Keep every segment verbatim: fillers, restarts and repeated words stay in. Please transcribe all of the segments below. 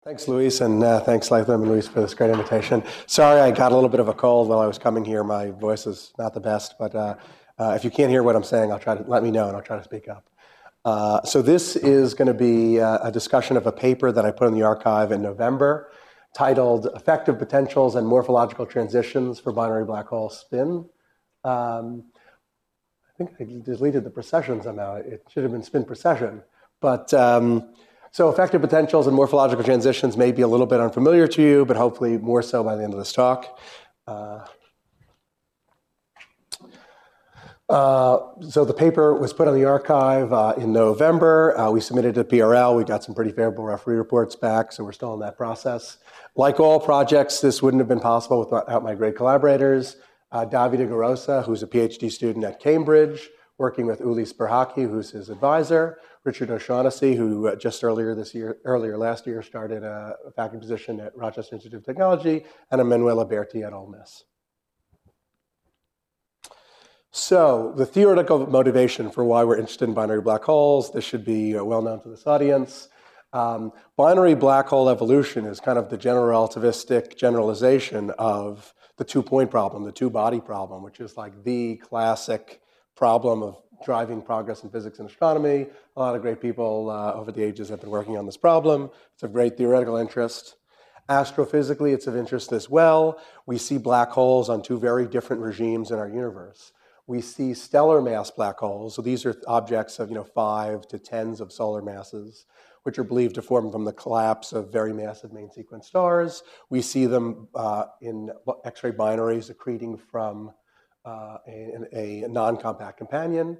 Thanks, Luis, and uh, thanks, Latham and Luis, for this great invitation. Sorry, I got a little bit of a cold while I was coming here. My voice is not the best, but uh, uh, if you can't hear what I'm saying, I'll try to let me know, and I'll try to speak up. Uh, so this is going to be uh, a discussion of a paper that I put in the archive in November, titled "Effective Potentials and Morphological Transitions for Binary Black Hole Spin." Um, I think I deleted the precession somehow. It should have been spin precession, but. Um, So effective potentials and morphological transitions may be a little bit unfamiliar to you, but hopefully more so by the end of this talk. Uh, uh, so the paper was put on the archive uh, in November. Uh, we submitted to P R L. We got some pretty favorable referee reports back, so we're still in that process. Like all projects, this wouldn't have been possible without my great collaborators. Uh, Davide Garosa, who's a PhD student at Cambridge, working with Uli Sperhaki, who's his advisor. Richard O'Shaughnessy, who uh, just earlier this year, earlier last year, started a, a faculty position at Rochester Institute of Technology, and Emanuela Berti at Ole Miss. So the theoretical motivation for why we're interested in binary black holes, this should be uh, well known to this audience. Um, binary black hole evolution is kind of the general relativistic generalization of the two-point problem, the two-body problem, which is like the classic problem of driving progress in physics and astronomy. A lot of great people uh, over the ages have been working on this problem. It's of great theoretical interest. Astrophysically, it's of interest as well. We see black holes on two very different regimes in our universe. We see stellar mass black holes. So these are objects of you know, five to tens of solar masses, which are believed to form from the collapse of very massive main sequence stars. We see them uh, in X-ray binaries accreting from uh, a, a non-compact companion.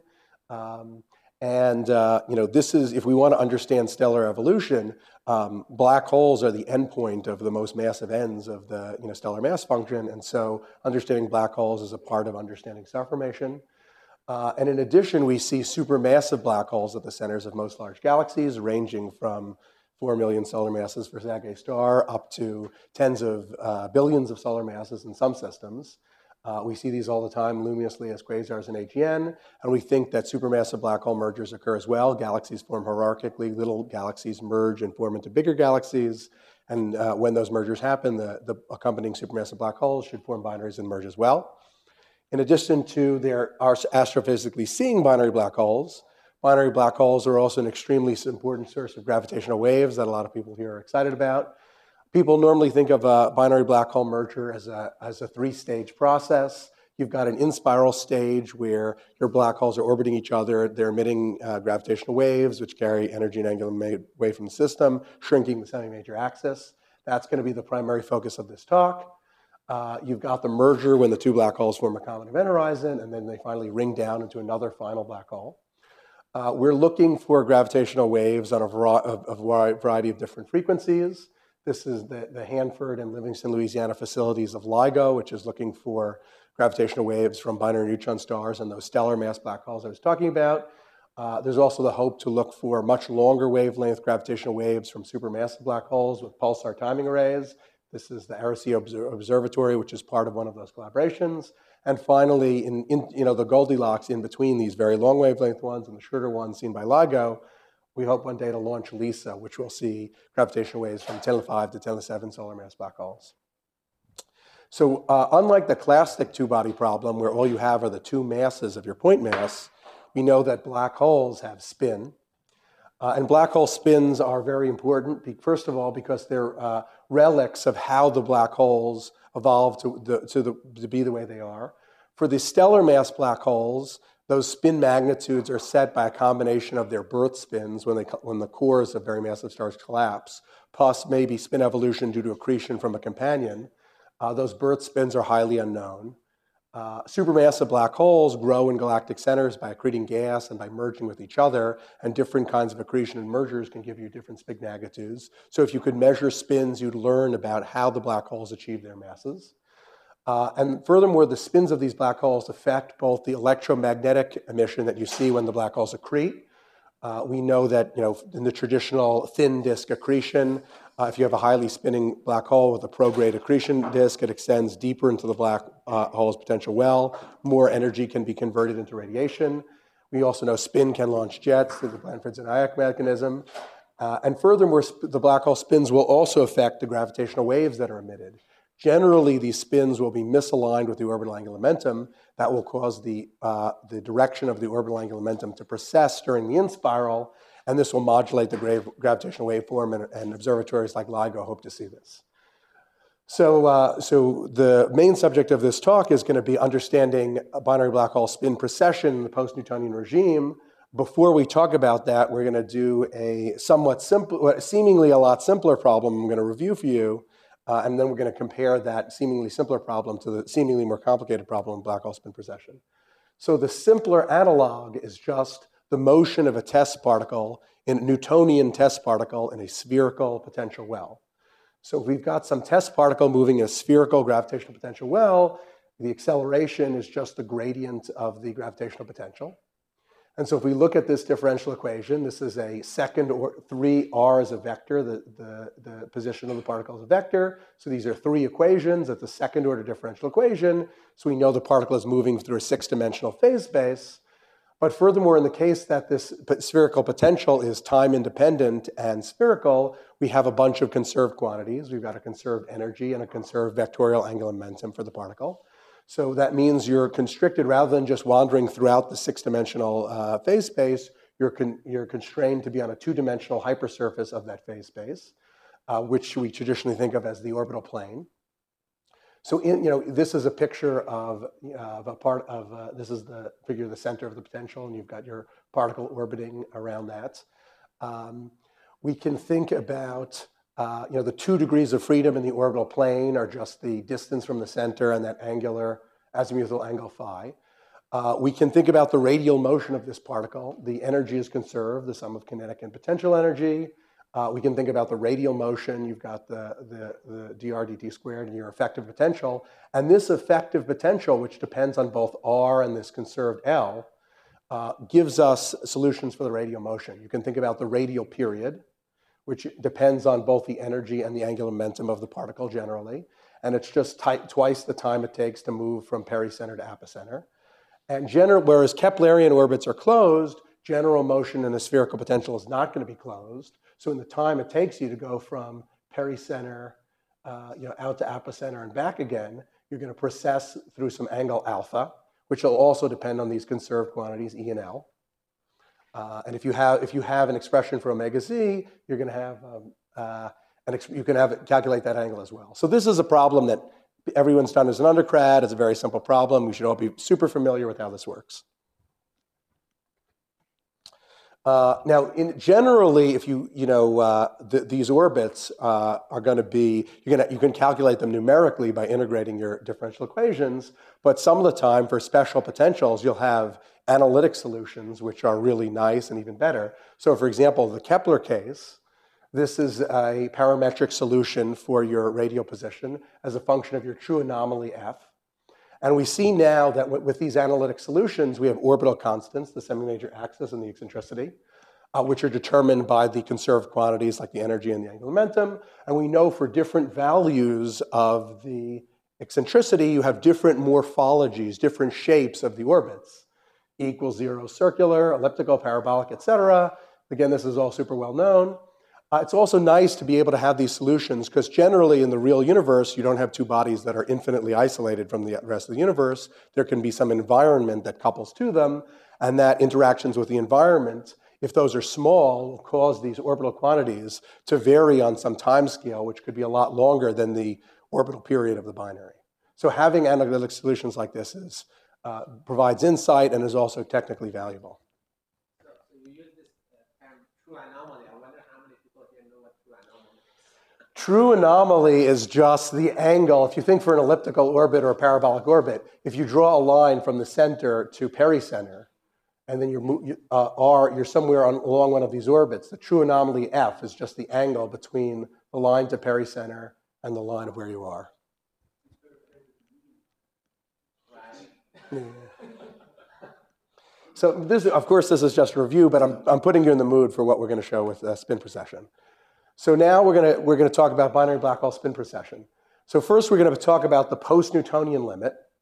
Um, and, uh, you know, this is, if we want to understand stellar evolution, um, black holes are the endpoint of the most massive ends of the, you know, stellar mass function. And so understanding black holes is a part of understanding star formation. Uh, and in addition, we see supermassive black holes at the centers of most large galaxies, ranging from four million solar masses for Sag star up to tens of uh, billions of solar masses in some systems. Uh, we see these all the time luminously as quasars and A G N, and we think that supermassive black hole mergers occur as well. Galaxies form hierarchically, little galaxies merge and form into bigger galaxies, and uh, when those mergers happen, the, the accompanying supermassive black holes should form binaries and merge as well. In addition to their are astrophysically seeing binary black holes, binary black holes are also an extremely important source of gravitational waves that a lot of people here are excited about. People normally think of a binary black hole merger as a, as a three-stage process. You've got an in-spiral stage where your black holes are orbiting each other. They're emitting uh, gravitational waves, which carry energy and angular weight from the system, shrinking the semi-major axis. That's going to be the primary focus of this talk. Uh, you've got the merger when the two black holes form a common event horizon, and then they finally ring down into another final black hole. Uh, we're looking for gravitational waves on a, a, a variety of different frequencies. This is the, the Hanford and Livingston, Louisiana facilities of LIGO, which is looking for gravitational waves from binary neutron stars and those stellar mass black holes I was talking about. Uh, there's also the hope to look for much longer wavelength gravitational waves from supermassive black holes with pulsar timing arrays. This is the Arecibo Observatory, which is part of one of those collaborations. And finally, in, in you know the Goldilocks in between these very long wavelength ones and the shorter ones seen by LIGO, we hope one day to launch LISA, which will see gravitational waves from ten to the five to ten to the seven solar mass black holes. So uh, unlike the classic two-body problem, where all you have are the two masses of your point mass, we know that black holes have spin. Uh, and black hole spins are very important, first of all, because they're uh, relics of how the black holes evolved to, the, to, the, to be the way they are. For the stellar mass black holes, those spin magnitudes are set by a combination of their birth spins when, they, when the cores of very massive stars collapse, plus maybe spin evolution due to accretion from a companion. Uh, those birth spins are highly unknown. Uh, supermassive black holes grow in galactic centers by accreting gas and by merging with each other, and different kinds of accretion and mergers can give you different spin magnitudes. So if you could measure spins, you'd learn about how the black holes achieve their masses. Uh, and furthermore, the spins of these black holes affect both the electromagnetic emission that you see when the black holes accrete. Uh, we know that you know, in the traditional thin disk accretion, uh, if you have a highly spinning black hole with a prograde accretion disk, it extends deeper into the black uh, hole's potential well. More energy can be converted into radiation. We also know spin can launch jets through the Blanford-Zanayak mechanism. Uh, and furthermore, the black hole spins will also affect the gravitational waves that are emitted. Generally, these spins will be misaligned with the orbital angular momentum. That will cause the, uh, the direction of the orbital angular momentum to precess during the in-spiral, and this will modulate the gra gravitational waveform, and, and observatories like LIGO hope to see this. So, uh, so the main subject of this talk is going to be understanding a binary black hole spin precession in the post-Newtonian regime. Before we talk about that, we're going to do a somewhat simple, seemingly a lot simpler problem I'm going to review for you. Uh, and then we're going to compare that seemingly simpler problem to the seemingly more complicated problem in black hole spin precession. So the simpler analog is just the motion of a test particle, in a Newtonian test particle in a spherical potential well. So if we've got some test particle moving in a spherical gravitational potential well, the acceleration is just the gradient of the gravitational potential. And so if we look at this differential equation, this is a second or three r is a vector, the, the, the position of the particle is a vector. So these are three equations. It's a second order differential equation. So we know the particle is moving through a six-dimensional phase space. But furthermore, in the case that this spherical potential is time independent and spherical, we have a bunch of conserved quantities. We've got a conserved energy and a conserved vectorial angular momentum for the particle. So that means you're constricted, rather than just wandering throughout the six-dimensional uh, phase space, you're, con you're constrained to be on a two-dimensional hypersurface of that phase space, uh, which we traditionally think of as the orbital plane. So in, you know, this is a picture of, uh, of a part of, uh, this is the figure of the center of the potential, and you've got your particle orbiting around that. Um, we can think about Uh, you know, the two degrees of freedom in the orbital plane are just the distance from the center and that angular azimuthal angle phi. Uh, we can think about the radial motion of this particle. The energy is conserved, the sum of kinetic and potential energy. Uh, we can think about the radial motion. You've got the, the, the dr dt squared and your effective potential. And this effective potential, which depends on both r and this conserved L, uh, gives us solutions for the radial motion. You can think about the radial period, which depends on both the energy and the angular momentum of the particle generally. And it's just twice the time it takes to move from pericenter to apocenter. And general, whereas Keplerian orbits are closed, general motion in a spherical potential is not going to be closed. So in the time it takes you to go from pericenter uh, you know, out to apocenter and back again, you're going to precess through some angle alpha, which will also depend on these conserved quantities, E and L. Uh, and if you have if you have an expression for omega z, you're going to have um, uh, an ex you can have it, calculate that angle as well. So this is a problem that everyone's done as an undergrad. It's a very simple problem. We should all be super familiar with how this works. Uh, now, in generally, if you you know uh, the, these orbits uh, are going to be you're going to you can calculate them numerically by integrating your differential equations. But some of the time, for special potentials, you'll have analytic solutions, which are really nice and even better. So, for example, the Kepler case, this is a parametric solution for your radial position as a function of your true anomaly f. And we see now that with these analytic solutions, we have orbital constants, the semi-major axis and the eccentricity, uh, which are determined by the conserved quantities like the energy and the angular momentum. And we know for different values of the eccentricity, you have different morphologies, different shapes of the orbits. E equals zero circular, elliptical, parabolic, et cetera. Again, this is all super well known. Uh, it's also nice to be able to have these solutions because generally in the real universe, you don't have two bodies that are infinitely isolated from the rest of the universe. There can be some environment that couples to them, and that interactions with the environment, if those are small, will cause these orbital quantities to vary on some time scale, which could be a lot longer than the orbital period of the binary. So having analytic solutions like this is, uh, provides insight and is also technically valuable. So, so you use this uh, term true anomaly. I wonder how many people here know what true anomaly is. True anomaly is just the angle. If you think for an elliptical orbit or a parabolic orbit, if you draw a line from the center to pericenter, and then you're, uh, R, you're somewhere on, along one of these orbits, the true anomaly F is just the angle between the line to pericenter and the line of where you are. Yeah. So this, of course, this is just a review, but I'm, I'm putting you in the mood for what we're going to show with uh, spin precession. So now we're going to we're going to talk about binary black hole spin precession. So first, we're going to talk about the post-Newtonian limit.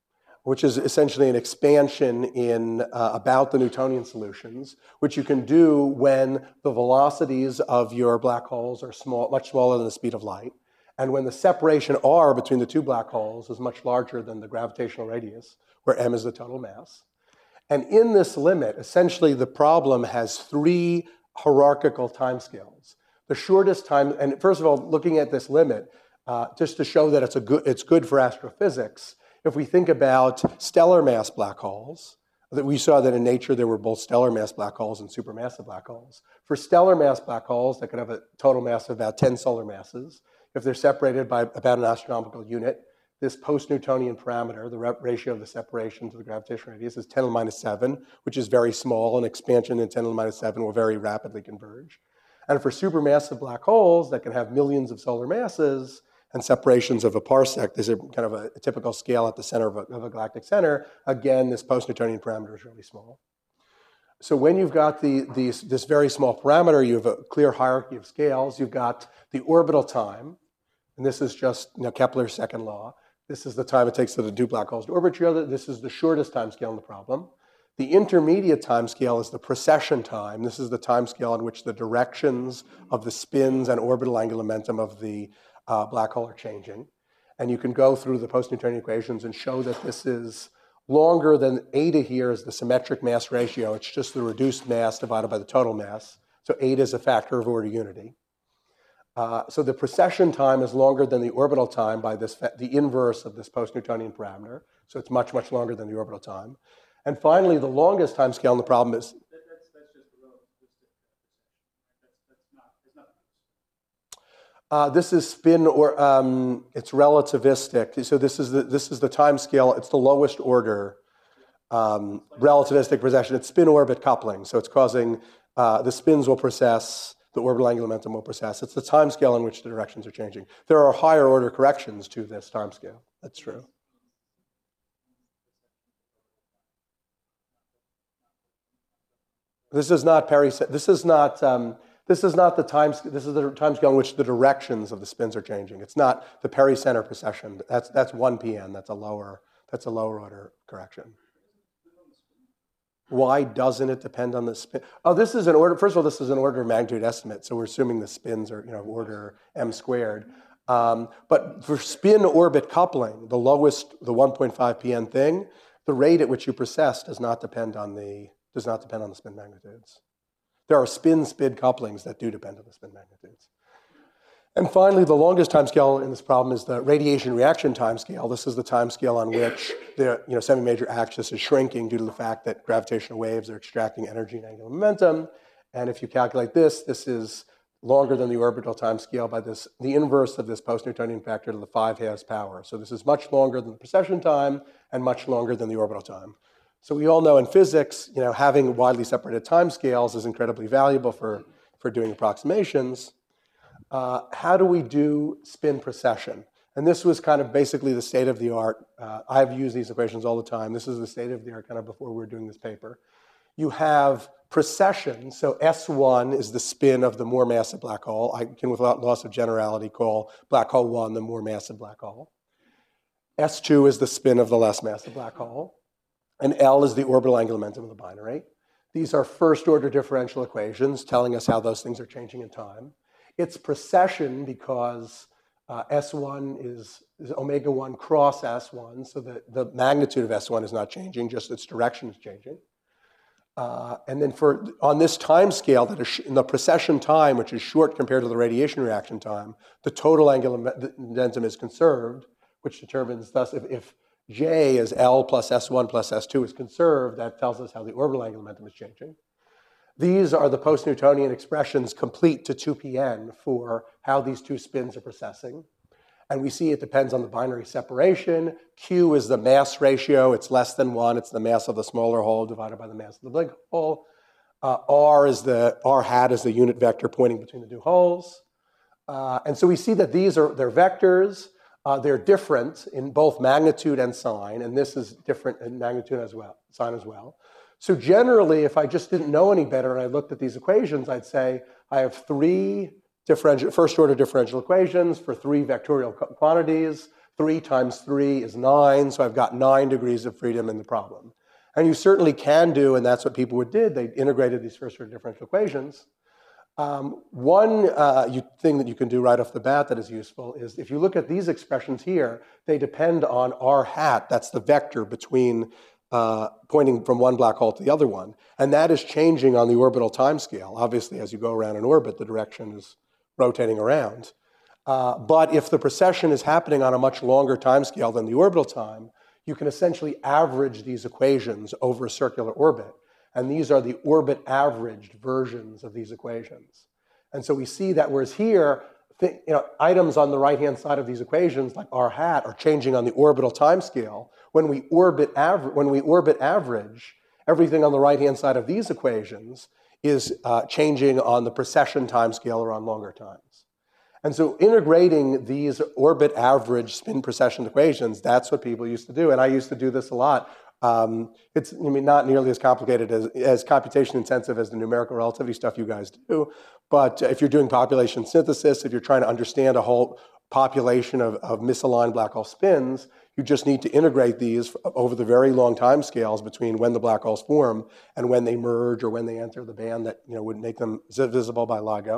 which is essentially an expansion in uh, about the Newtonian solutions, which you can do when the velocities of your black holes are small, much smaller than the speed of light, and when the separation r between the two black holes is much larger than the gravitational radius, where m is the total mass. And in this limit, essentially the problem has three hierarchical timescales. The shortest time, and first of all, looking at this limit, uh, just to show that it's, a good, it's good for astrophysics, if we think about stellar mass black holes, that we saw that in nature there were both stellar mass black holes and supermassive black holes. For stellar mass black holes that could have a total mass of about ten solar masses, if they're separated by about an astronomical unit, this post-Newtonian parameter, the ratio of the separation to the gravitational radius, is ten to the minus seven, which is very small, and expansion in ten to the minus seven will very rapidly converge. And for supermassive black holes that can have millions of solar masses and separations of a parsec, there's a kind of a, a typical scale at the center of a, of a galactic center. Again, this post-Newtonian parameter is really small. So when you've got the, these, this very small parameter, you have a clear hierarchy of scales. You've got the orbital time, and this is just you know, Kepler's second law. This is the time it takes for the two black holes to orbit each other. This is the shortest time scale in the problem. The intermediate time scale is the precession time. This is the time scale in which the directions of the spins and orbital angular momentum of the uh, black hole are changing. And you can go through the post-Newtonian equations and show that this is longer than eta here is the symmetric mass ratio. It's just the reduced mass divided by the total mass. So eta is a factor of order unity. Uh, so the precession time is longer than the orbital time by this, the inverse of this post-Newtonian parameter. So it's much, much longer than the orbital time. And finally, the longest time scale in the problem is... That, that's, that's just the relativistic precession. That's, that's not, it's not Uh, this is spin, or um, it's relativistic. So this is the this is the time scale. It's the lowest order um, relativistic precession. It's spin-orbit coupling. So it's causing uh, the spins will precess, the orbital angular momentum will precess. It's the time scale in which the directions are changing. There are higher order corrections to this time scale. That's true. This is not peri. This is not. Um, This is not the time. This is the time scale in which the directions of the spins are changing. It's not the pericenter precession. That's that's one P N. That's a lower. That's a lower order correction. Why doesn't it depend on the spin? Oh, this is an order. First of all, this is an order of magnitude estimate. So we're assuming the spins are you know order m squared. Um, but for spin orbit coupling, the lowest, the one point five P N thing, the rate at which you precess does not depend on the does not depend on the spin magnitudes. There are spin-spin couplings that do depend on the spin magnitudes. And finally, the longest time scale in this problem is the radiation reaction time scale. This is the time scale on which the you know, semi-major axis is shrinking due to the fact that gravitational waves are extracting energy and angular momentum. And if you calculate this, this is longer than the orbital time scale by this, the inverse of this post-Newtonian factor to the five halves power. So this is much longer than the precession time and much longer than the orbital time. So we all know in physics, you know, having widely separated timescales is incredibly valuable for, for doing approximations. Uh, how do we do spin precession? And this was kind of basically the state of the art. Uh, I've used these equations all the time. This is the state of the art kind of before we were doing this paper. You have precession, so S one is the spin of the more massive black hole. I can, without loss of generality, call black hole one the more massive black hole. S two is the spin of the less massive black hole. And L is the orbital angular momentum of the binary. These are first-order differential equations telling us how those things are changing in time. It's precession because uh, S one is, is omega one cross S one, so the, the magnitude of S one is not changing, just its direction is changing. Uh, and then for on this time scale, that is in the precession time, which is short compared to the radiation reaction time, the total angular momentum is conserved, which determines thus if, if J is L plus S one plus S two is conserved, that tells us how the orbital angular momentum is changing. These are the post-Newtonian expressions complete to two P N for how these two spins are precessing. And we see it depends on the binary separation. Q is the mass ratio. It's less than one. It's the mass of the smaller hole divided by the mass of the big hole. Uh, R is the, R hat is the unit vector pointing between the two holes. Uh, and so we see that these are, they're vectors. Uh, they're different in both magnitude and sign, and this is different in magnitude as well, sign as well. So generally, if I just didn't know any better and I looked at these equations, I'd say I have three differential, first-order differential equations for three vectorial quantities. three times three is nine, so I've got nine degrees of freedom in the problem. And you certainly can do, and that's what people would did, they integrated these first order differential equations. Um, one uh, you, thing that you can do right off the bat that is useful is if you look at these expressions here, they depend on r hat, that's the vector between uh, pointing from one black hole to the other one, and that is changing on the orbital timescale. Obviously, as you go around in orbit, the direction is rotating around. Uh, but if the precession is happening on a much longer timescale than the orbital time, you can essentially average these equations over a circular orbit. And these are the orbit averaged versions of these equations. And so we see that whereas here, th you know, items on the right-hand side of these equations, like r hat, are changing on the orbital timescale. When we orbit average, when we orbit average, everything on the right-hand side of these equations is uh, changing on the precession timescale or on longer times. And so integrating these orbit average spin precession equations, that's what people used to do. And I used to do this a lot. Um, it's I mean, not nearly as complicated, as, as computation intensive as the numerical relativity stuff you guys do. But if you're doing population synthesis, if you're trying to understand a whole population of, of misaligned black hole spins, you just need to integrate these over the very long time scales between when the black holes form and when they merge or when they enter the band that you know, would make them visible by LIGO.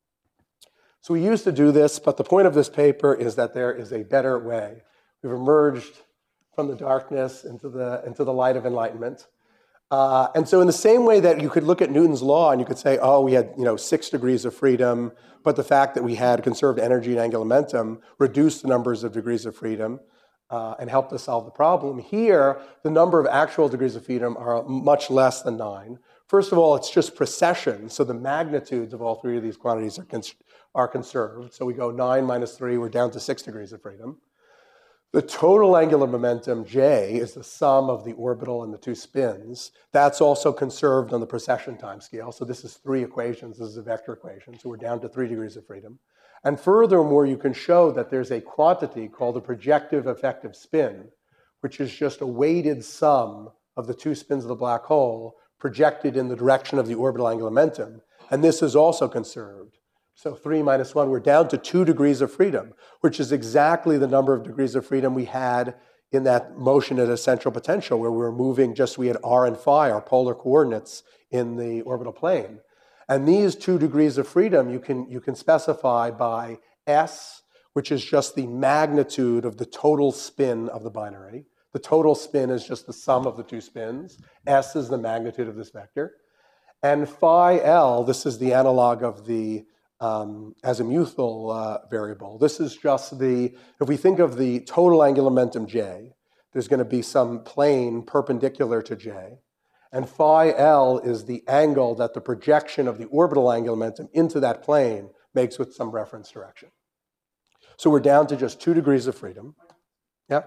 So we used to do this, but the point of this paper is that there is a better way. We've emerged from the darkness into the, into the light of enlightenment. Uh, and so in the same way that you could look at Newton's law and you could say, oh, we had you know, six degrees of freedom, but the fact that we had conserved energy and angular momentum reduced the numbers of degrees of freedom uh, and helped us solve the problem. Here, the number of actual degrees of freedom are much less than nine. First of all, it's just precession, so the magnitudes of all three of these quantities are, cons are conserved. So we go nine minus three, we're down to six degrees of freedom. The total angular momentum, J, is the sum of the orbital and the two spins. That's also conserved on the precession timescale. So this is three equations. This is a vector equation. So we're down to three degrees of freedom. And furthermore, you can show that there's a quantity called the projective effective spin, which is just a weighted sum of the two spins of the black hole projected in the direction of the orbital angular momentum. And this is also conserved. So three minus one, we're down to two degrees of freedom, which is exactly the number of degrees of freedom we had in that motion at a central potential where we were moving just, we had r and phi, our polar coordinates in the orbital plane. And these two degrees of freedom you can, you can specify by S, which is just the magnitude of the total spin of the binary. The total spin is just the sum of the two spins. S is the magnitude of this vector. And phi L, this is the analog of the Um, azimuthal uh, variable. This is just the, if we think of the total angular momentum J, there's going to be some plane perpendicular to J. And phi L is the angle that the projection of the orbital angular momentum into that plane makes with some reference direction. So we're down to just two degrees of freedom. Yeah?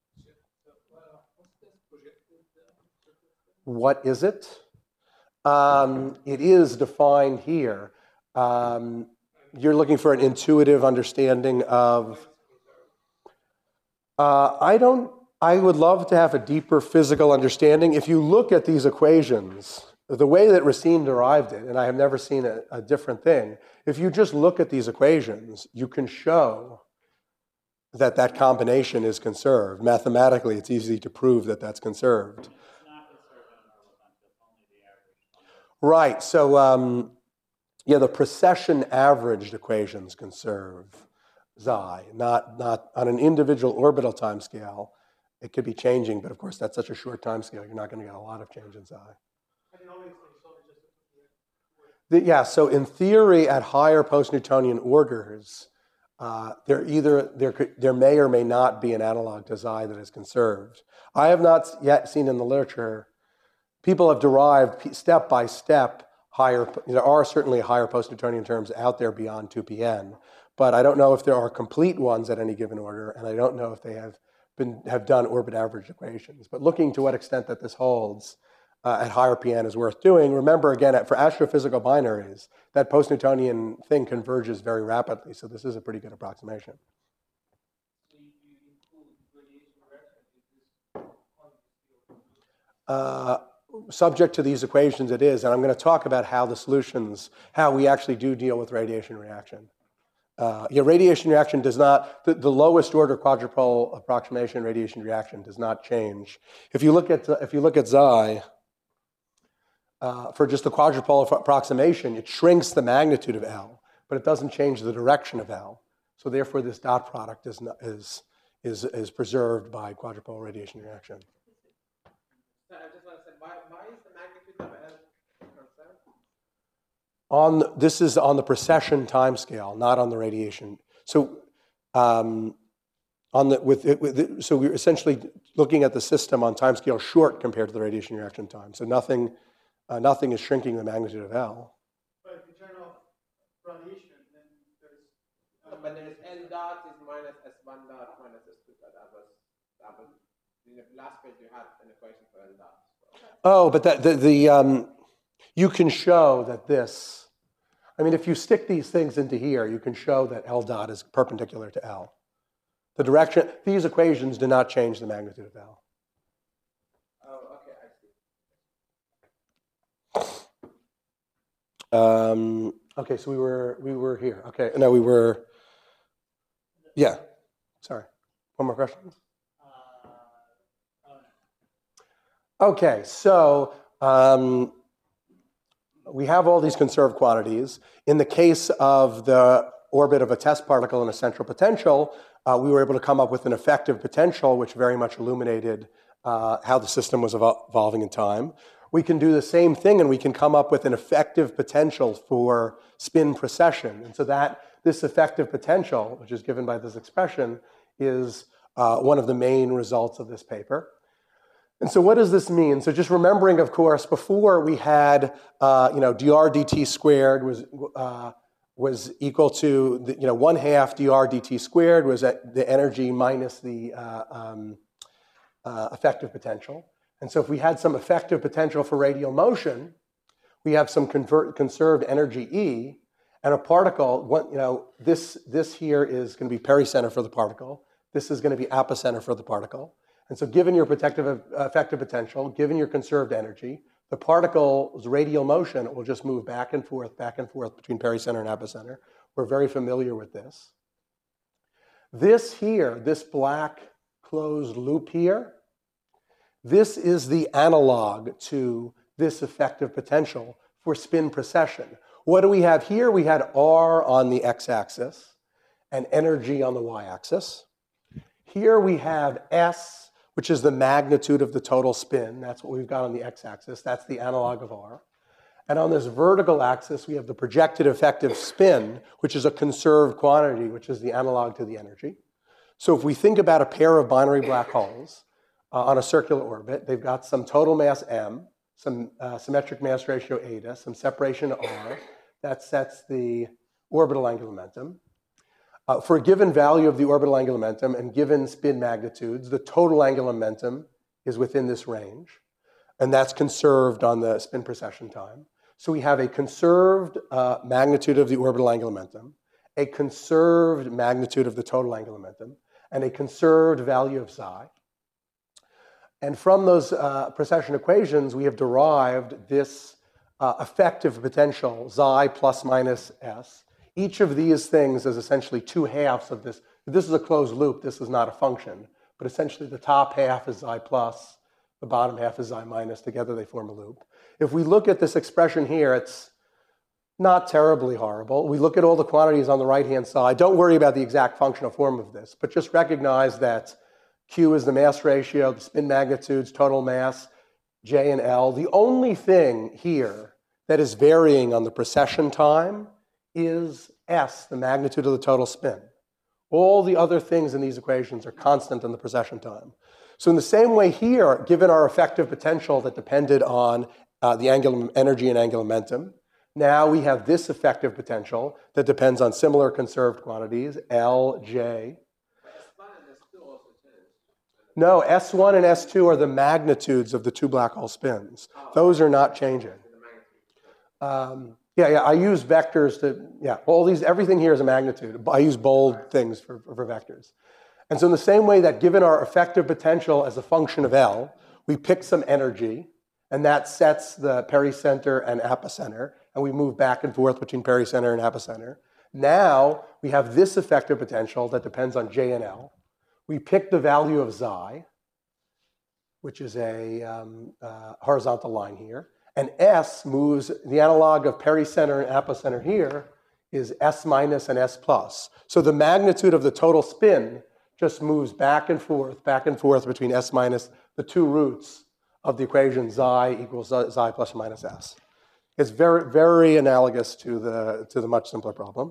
What is it? Um, it is defined here. Um, you're looking for an intuitive understanding of, uh, I don't, I would love to have a deeper physical understanding. If you look at these equations, the way that Racine derived it, and I have never seen a, a different thing, if you just look at these equations, you can show that that combination is conserved. Mathematically, it's easy to prove that that's conserved. Right, so, um, yeah, the precession averaged equations conserve xi, not, not on an individual orbital timescale. It could be changing, but of course that's such a short timescale, you're not going to get a lot of change in xi. The, yeah, so in theory, at higher post-Newtonian orders, uh, there either there could, there may or may not be an analog to xi that is conserved. I have not yet seen in the literature. People have derived step by step. Higher, there are certainly higher post-Newtonian terms out there beyond two P n, but I don't know if there are complete ones at any given order, and I don't know if they have been have done orbit average equations. But looking to what extent that this holds uh, at higher P n is worth doing. Remember again, for astrophysical binaries, that post-Newtonian thing converges very rapidly, so this is a pretty good approximation. Uh, Subject to these equations it is, and I'm going to talk about how the solutions, how we actually do deal with radiation reaction. uh, yeah, radiation reaction does not, the, the lowest order quadrupole approximation radiation reaction does not change. If you look at, if you look at Xi, uh, for just the quadrupole approximation, it shrinks the magnitude of L, but it doesn't change the direction of L. So therefore, this dot product is, not, is, is, is preserved by quadrupole radiation reaction. So I just want to say, why, why is the magnitude of L conserved? On the, this is on the precession timescale, not on the radiation. So, um, on the with, it, with it, so we're essentially looking at the system on timescale short compared to the radiation reaction time. So nothing, uh, nothing is shrinking the magnitude of L. But if you turn off radiation, then there's. No, but there is L dot is minus S one dot minus S two dot. That was, that was, in the last page you had an equation for L dot. Oh, but that the, the um, you can show that this, I mean, if you stick these things into here, you can show that L dot is perpendicular to L. The direction, these equations do not change the magnitude of L. Oh, okay, I see. Um, okay, so we were, we were here. Okay, no, we were, yeah, sorry. One more question? Okay, so um, we have all these conserved quantities. In the case of the orbit of a test particle in a central potential, uh, we were able to come up with an effective potential, which very much illuminated uh, how the system was evol evolving in time. We can do the same thing, and we can come up with an effective potential for spin precession. And so that this effective potential, which is given by this expression, is uh, one of the main results of this paper. And so what does this mean? So just remembering, of course, before we had, uh, you know, dr dt squared was, uh, was equal to, the, you know, one half dr dt squared was at the energy minus the uh, um, uh, effective potential. And so if we had some effective potential for radial motion, we have some convert, conserved energy E, and a particle, one, you know, this, this here is going to be pericenter for the particle. This is going to be apocenter for the particle. And so given your protective uh, effective potential, given your conserved energy, the particle's radial motion will just move back and forth, back and forth between pericenter and apocenter. We're very familiar with this. This here, this black closed loop here, this is the analog to this effective potential for spin precession. What do we have here? We had R on the x-axis and energy on the y-axis. Here we have S, which is the magnitude of the total spin. That's what we've got on the x-axis. That's the analog of R. And on this vertical axis, we have the projected effective spin, which is a conserved quantity, which is the analog to the energy. So if we think about a pair of binary black holes uh, on a circular orbit, they've got some total mass m, some uh, symmetric mass ratio eta, some separation r. That sets the orbital angular momentum. Uh, for a given value of the orbital angular momentum and given spin magnitudes, the total angular momentum is within this range, and that's conserved on the spin precession time. So we have a conserved uh, magnitude of the orbital angular momentum, a conserved magnitude of the total angular momentum, and a conserved value of psi. And from those uh, precession equations, we have derived this uh, effective potential, xi plus minus s. Each of these things is essentially two halves of this. This is a closed loop. This is not a function. But essentially, the top half is xi plus. The bottom half is xi minus. Together, they form a loop. If we look at this expression here, it's not terribly horrible. We look at all the quantities on the right-hand side. Don't worry about the exact functional form of this, but just recognize that Q is the mass ratio, the spin magnitudes, total mass, J and L. The only thing here that is varying on the precession time is S, the magnitude of the total spin. All the other things in these equations are constant in the precession time. So in the same way here, given our effective potential that depended on uh, the angular energy and angular momentum, now we have this effective potential that depends on similar conserved quantities, L, J. No, S one and S two are the magnitudes of the two black hole spins. Those are not changing. Um, yeah, yeah, I use vectors to, yeah, all these, everything here is a magnitude. I use bold things for, for vectors. And so in the same way that given our effective potential as a function of L, we pick some energy, and that sets the pericenter and apocenter, and we move back and forth between pericenter and apocenter. Now we have this effective potential that depends on J and L. We pick the value of xi, which is a um, uh, horizontal line here. And S moves, the analog of pericenter and apocenter here is S minus and S plus. So the magnitude of the total spin just moves back and forth, back and forth between S minus, the two roots of the equation xi equals xi plus or minus S. It's very, very analogous to the, to the much simpler problem.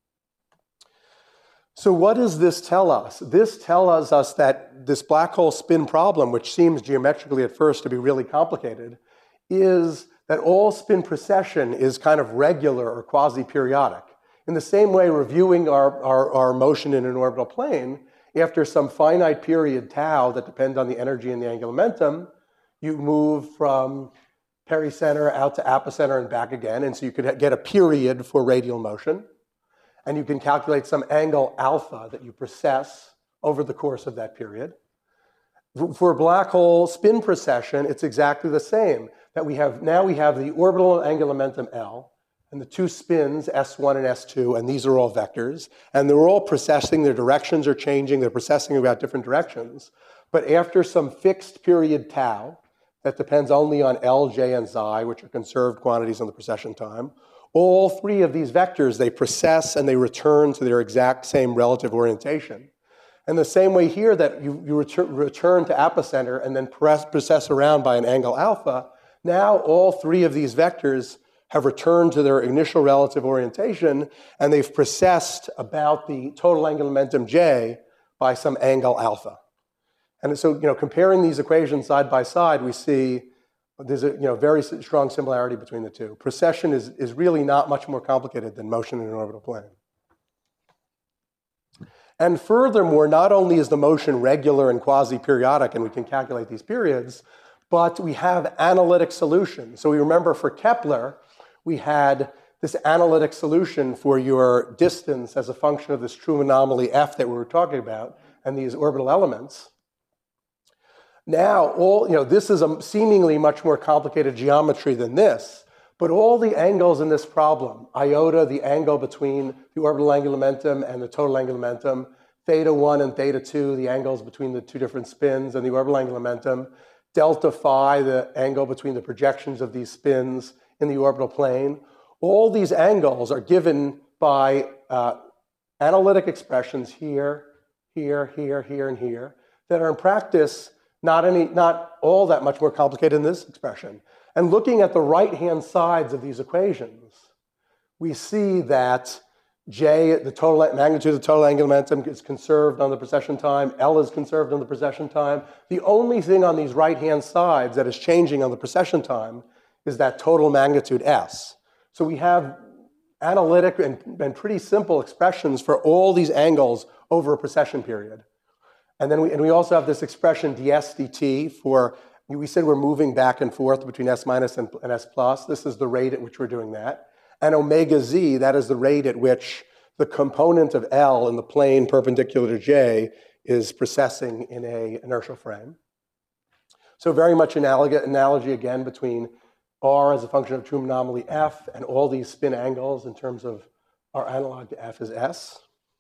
So what does this tell us? This tells us that this black hole spin problem, which seems geometrically at first to be really complicated, is that all spin precession is kind of regular or quasi-periodic. In the same way, reviewing our, our, our motion in an orbital plane, after some finite period tau that depends on the energy and the angular momentum, you move from pericenter out to apocenter and back again, and so you could get a period for radial motion. And you can calculate some angle alpha that you precess over the course of that period. For black hole spin precession, it's exactly the same. That we have, now we have the orbital angular momentum L, and the two spins, S one and S two, and these are all vectors. And they're all precessing, their directions are changing, they're precessing about different directions. But after some fixed period tau, that depends only on L, J, and xi, which are conserved quantities on the precession time, all three of these vectors, they precess and they return to their exact same relative orientation. And the same way here that you, you return, return to apocenter and then press, precess around by an angle alpha, now all three of these vectors have returned to their initial relative orientation and they've precessed about the total angular momentum J by some angle alpha. And so, you know, comparing these equations side by side, we see there's a you know, very strong similarity between the two. Precession is, is really not much more complicated than motion in an orbital plane. And furthermore, not only is the motion regular and quasi-periodic, and we can calculate these periods, but we have analytic solutions. So we remember for Kepler, we had this analytic solution for your distance as a function of this true anomaly F that we were talking about, and these orbital elements. Now, all, you know, this is a seemingly much more complicated geometry than this, but all the angles in this problem, iota, the angle between the orbital angular momentum and the total angular momentum, theta one and theta two, the angles between the two different spins and the orbital angular momentum, delta phi, the angle between the projections of these spins in the orbital plane, all these angles are given by uh, analytic expressions here, here, here, here, and here, that are in practice Not, any, not all that much more complicated in this expression. And looking at the right-hand sides of these equations, we see that J, the total magnitude of the total angular momentum, is conserved on the precession time. L is conserved on the precession time. The only thing on these right-hand sides that is changing on the precession time is that total magnitude S. So we have analytic and, and pretty simple expressions for all these angles over a precession period. And then we, and we also have this expression ds dt for, we said we're moving back and forth between S minus and, and S plus. This is the rate at which we're doing that. And omega z, that is the rate at which the component of L in the plane perpendicular to J is precessing in a inertial frame. So very much analog- analogy again between R as a function of true anomaly F and all these spin angles in terms of our analog to F is S.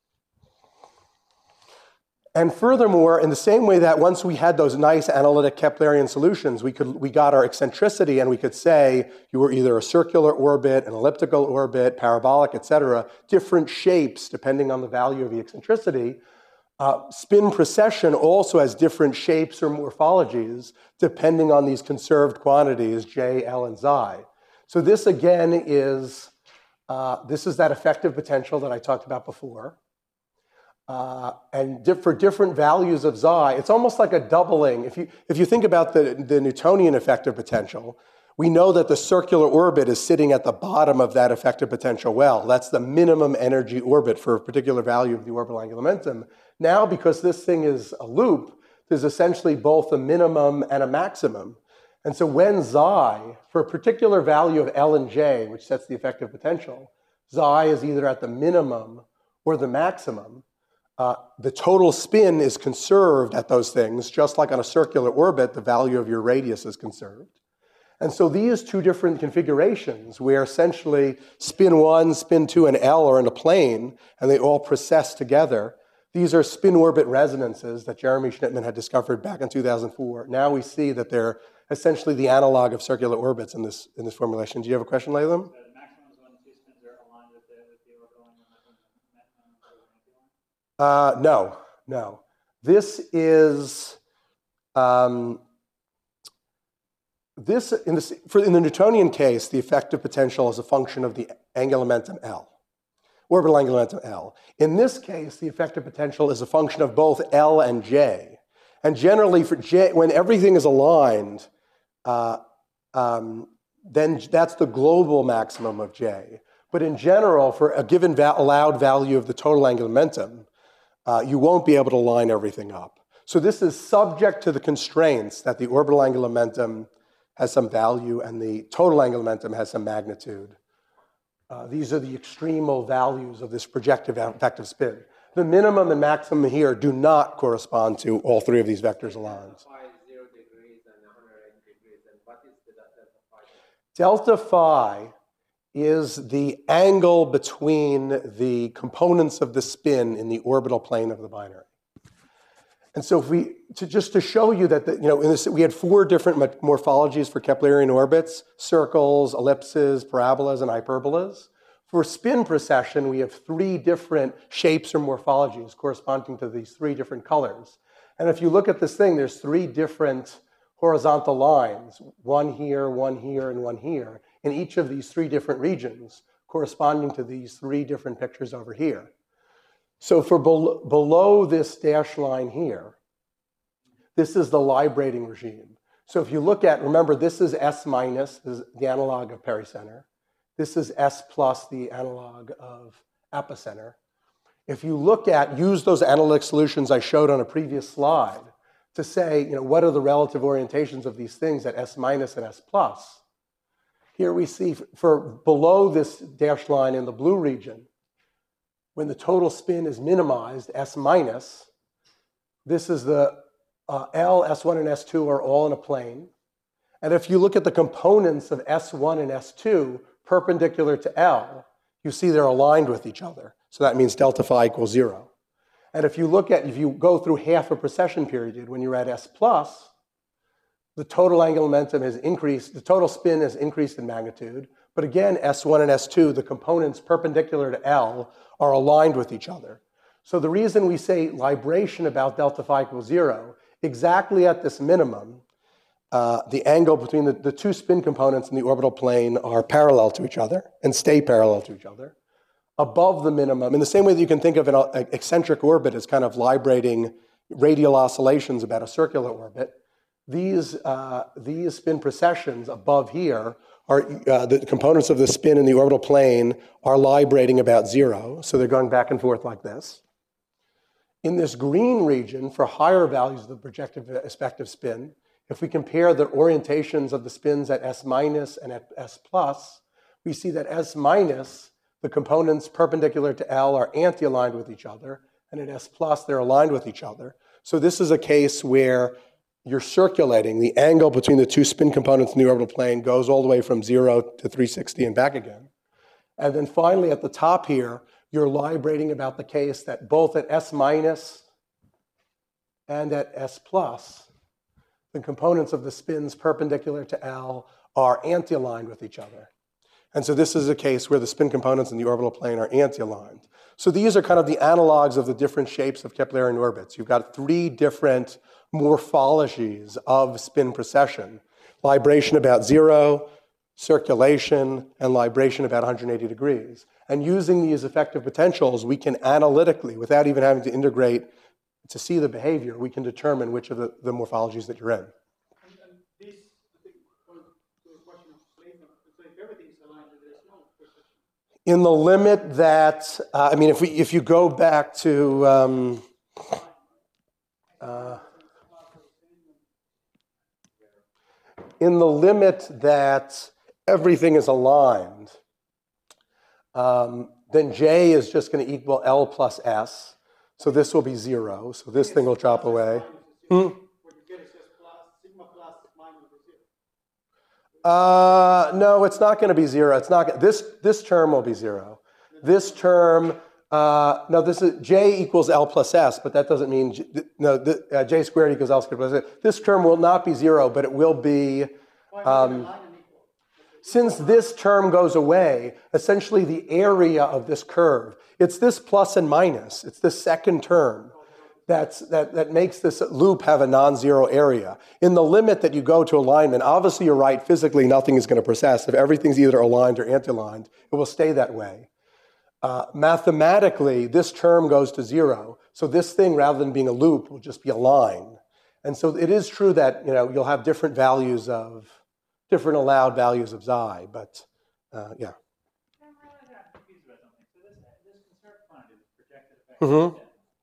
And furthermore, in the same way that once we had those nice analytic Keplerian solutions, we, could, we got our eccentricity and we could say you were either a circular orbit, an elliptical orbit, parabolic, et cetera, different shapes depending on the value of the eccentricity. Uh, spin precession also has different shapes or morphologies depending on these conserved quantities, J, L, and xi. So this again is, uh, this is that effective potential that I talked about before. Uh, and diff for different values of xi, it's almost like a doubling. If you, if you think about the, the Newtonian effective potential, we know that the circular orbit is sitting at the bottom of that effective potential well. That's the minimum energy orbit for a particular value of the orbital angular momentum. Now, because this thing is a loop, there's essentially both a minimum and a maximum. And so when xi, for a particular value of L and J, which sets the effective potential, xi is either at the minimum or the maximum. Uh, the total spin is conserved at those things, just like on a circular orbit, the value of your radius is conserved. And so these two different configurations where essentially spin one, spin two, and L are in a plane and they all precess together, these are spin orbit resonances that Jeremy Schnittman had discovered back in two thousand four. Now we see that they're essentially the analog of circular orbits in this, in this formulation. Do you have a question, Laylam? The maximum is when two spins are aligned with the, with the orbital angular momentum. Uh, no, no. This is, um, this, in, this for, in the Newtonian case, the effective potential is a function of the angular momentum L. Orbital angular momentum L. In this case, the effective potential is a function of both L and J. And generally, for J, when everything is aligned, uh, um, then that's the global maximum of J. But in general, for a given va allowed value of the total angular momentum, uh, you won't be able to line everything up. So this is subject to the constraints that the orbital angular momentum has some value and the total angular momentum has some magnitude. Uh, these are the extremal values of this projective effective spin. The minimum and maximum here do not correspond to all three of these vectors aligned. Phi is zero degrees and one hundred eighty degrees. And what is the Delta delta phi? phi is the angle between the components of the spin in the orbital plane of the binary. And so if we, to just to show you that, the, you know, in this, we had four different morphologies for Keplerian orbits: circles, ellipses, parabolas, and hyperbolas. For spin precession, we have three different shapes or morphologies corresponding to these three different colors. And if you look at this thing, there's three different horizontal lines, one here, one here, and one here, in each of these three different regions corresponding to these three different pictures over here. So for bel below this dash line here, this is the librating regime. So if you look at, remember, this is S minus, this is the analog of pericenter. This is S plus, the analog of epicenter. If you look at, use those analytic solutions I showed on a previous slide to say, you know, what are the relative orientations of these things at S minus and S plus? Here we see for below this dashed line in the blue region, when the total spin is minimized, S minus, this is the uh, L, S one, and S two are all in a plane. And if you look at the components of S one and S two perpendicular to L, you see they're aligned with each other. So that means delta phi equals zero. And if you look at, if you go through half a precession period, when you're at S plus, the total angular momentum has increased, the total spin has increased in magnitude. But again, S one and S two, the components perpendicular to L, are aligned with each other. So the reason we say libration about delta phi equals zero, exactly at this minimum, uh, the angle between the, the two spin components in the orbital plane are parallel to each other and stay parallel to each other. Above the minimum, in the same way that you can think of an uh, eccentric orbit as kind of librating radial oscillations about a circular orbit, these, uh, these spin precessions above here are uh, the components of the spin in the orbital plane are librating about zero, so they're going back and forth like this. In this green region, for higher values of the projective effective spin, if we compare the orientations of the spins at S minus and at S plus, we see that S minus, the components perpendicular to L are anti-aligned with each other, and at S plus, they're aligned with each other. So this is a case where you're circulating, the angle between the two spin components in the orbital plane goes all the way from zero to three sixty and back again. And then finally at the top here, you're librating about the case that both at S minus and at S plus, the components of the spins perpendicular to L are anti-aligned with each other. And so this is a case where the spin components in the orbital plane are anti-aligned. So these are kind of the analogs of the different shapes of Keplerian orbits. You've got three different morphologies of spin precession: libration about zero, circulation, and libration about one hundred eighty degrees. And using these effective potentials, we can analytically, without even having to integrate to see the behavior, we can determine which of the, the morphologies that you're in. And, and this, I think, goes to a question of flavor. So if everything is aligned, there's no precession. In the limit that, uh, I mean, if we if you go back to, um, uh, in the limit that everything is aligned, um, then J is just going to equal L plus S. So this will be zero. So this thing will drop away. Hmm? What you get is just plus, sigma plus minus zero. Uh, no, it's not going to be zero. It's not. This this term will be zero. This term. Uh, no, this is j equals L plus S, but that doesn't mean j, no. The, uh, j squared equals L squared plus S. This term will not be zero, but it will be. Um, since this term goes away, essentially the area of this curve. It's this plus and minus. It's the second term. That's, that, that makes this loop have a non-zero area. In the limit that you go to alignment, obviously you're right, physically nothing is going to precess. If everything's either aligned or anti-aligned, it will stay that way. Uh, mathematically, this term goes to zero. So this thing, rather than being a loop, will just be a line. And so it is true that, you know, you'll have different values of, different allowed values of xi, but uh, yeah. I'm confused about something. So this, this conserved quantity, this projected effect, Mm-hmm.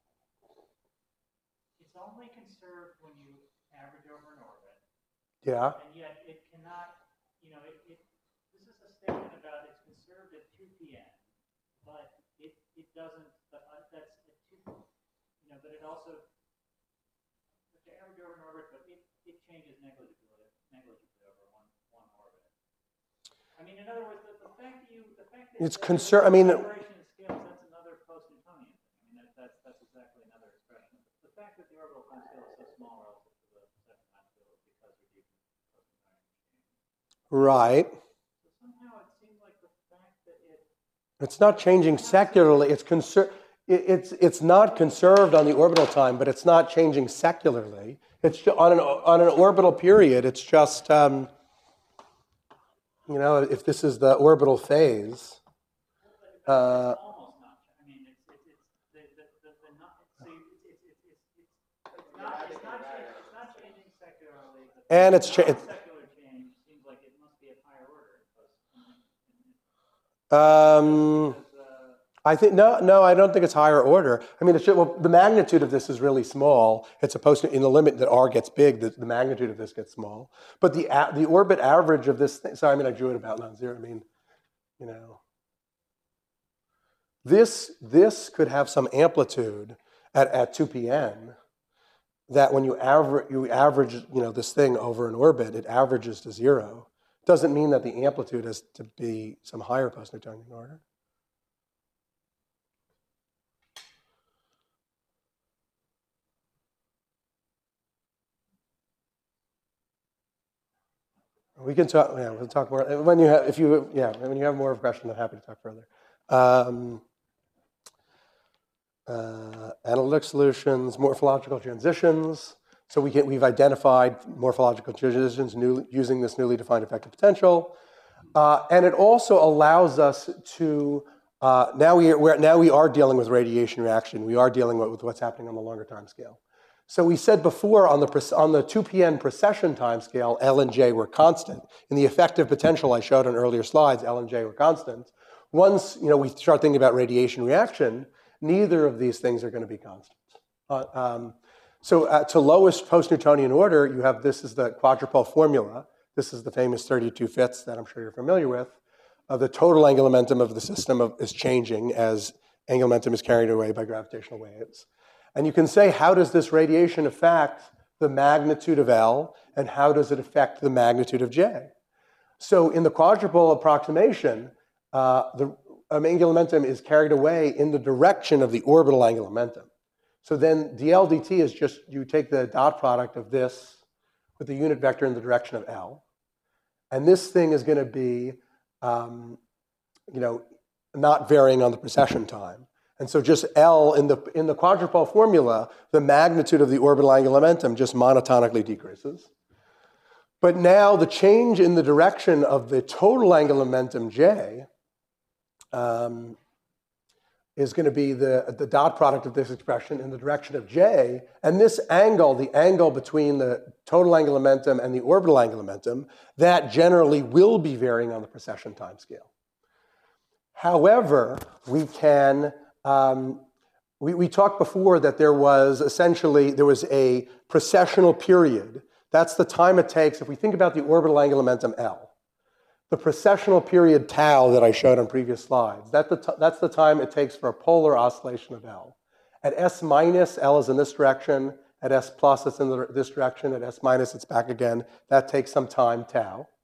it's only conserved when you average over an orbit. Yeah. And yet it cannot, you know, it, it this is a statement about it's conserved at two P M, but it, it doesn't, but that's at two, you know, but it also, if you average over an orbit, but it, it changes negligibly, negligibly over one, one orbit. I mean, in other words, the, the fact that you, the fact that It's concern, I mean, separation in scales, that's another post-Newtonian thing. I mean, that, that's, that's exactly another expression. The fact that the orbital time scale is so small relative to the second time scale is because we're using post-Newtonian machines. right. So somehow it seems like the fact that it... It's not changing secularly. It's conser- it, it's it's not conserved on the orbital time, but it's not changing secularly. It's ju- on an on an orbital period. It's just um, you know, if this is the orbital phase. Uh, Almost not. I mean, it's it's it's the the the, the not. So it's it's it's it's it's not it's not changing, it's not changing secularly. The And it's cha- it's- secular change seems like it must be at higher order. um, Because, uh, I think no, no, I don't think it's higher order. I mean, it's just, well, the magnitude of this is really small. It's supposed to, in the limit that r gets big, the, the magnitude of this gets small. But the a- the orbit average of this thing. Sorry, I mean, I drew it about non-zero. I mean, you know, this this could have some amplitude at at two P M. That when you average you average you know this thing over an orbit, it averages to zero. Doesn't mean that the amplitude has to be some higher post-Newtonian order. We can talk. Yeah, we'll talk more when you have. If you, yeah, when you have more of a question, I'm happy to talk further. Um, uh, analytic solutions, morphological transitions. So we can, we've identified morphological transitions new, using this newly defined effective potential, uh, and it also allows us to. Uh, now we are, we're, now we are dealing with radiation reaction. We are dealing with, with what's happening on the longer time scale. So we said before on the on the two P M precession time scale, L and J were constant. In the effective potential I showed on earlier slides, L and J were constant. Once you know we start thinking about radiation reaction, neither of these things are going to be constant. Uh, um, so uh, to lowest post-Newtonian order, you have this is the quadrupole formula. This is the famous thirty-two fifths that I'm sure you're familiar with. Uh, the total angular momentum of the system of, is changing as angular momentum is carried away by gravitational waves. And you can say, how does this radiation affect the magnitude of L, and how does it affect the magnitude of J? So in the quadrupole approximation, uh, the um, angular momentum is carried away in the direction of the orbital angular momentum. So then d L dt is just, you take the dot product of this with the unit vector in the direction of L. And this thing is going to be, um, you know, not varying on the precession time. And so just L in the, in the quadrupole formula, the magnitude of the orbital angular momentum just monotonically decreases. But now the change in the direction of the total angular momentum J um, is going to be the, the dot product of this expression in the direction of J. And this angle, the angle between the total angular momentum and the orbital angular momentum, that generally will be varying on the precession time scale. However, we can Um, we, we talked before that there was essentially, there was a precessional period. That's the time it takes, if we think about the orbital angular momentum L, the precessional period tau that I showed on previous slides, that the that's the time it takes for a polar oscillation of L. At S minus, L is in this direction. At S plus, it's in the, this direction. At S minus, it's back again. That takes some time, tau.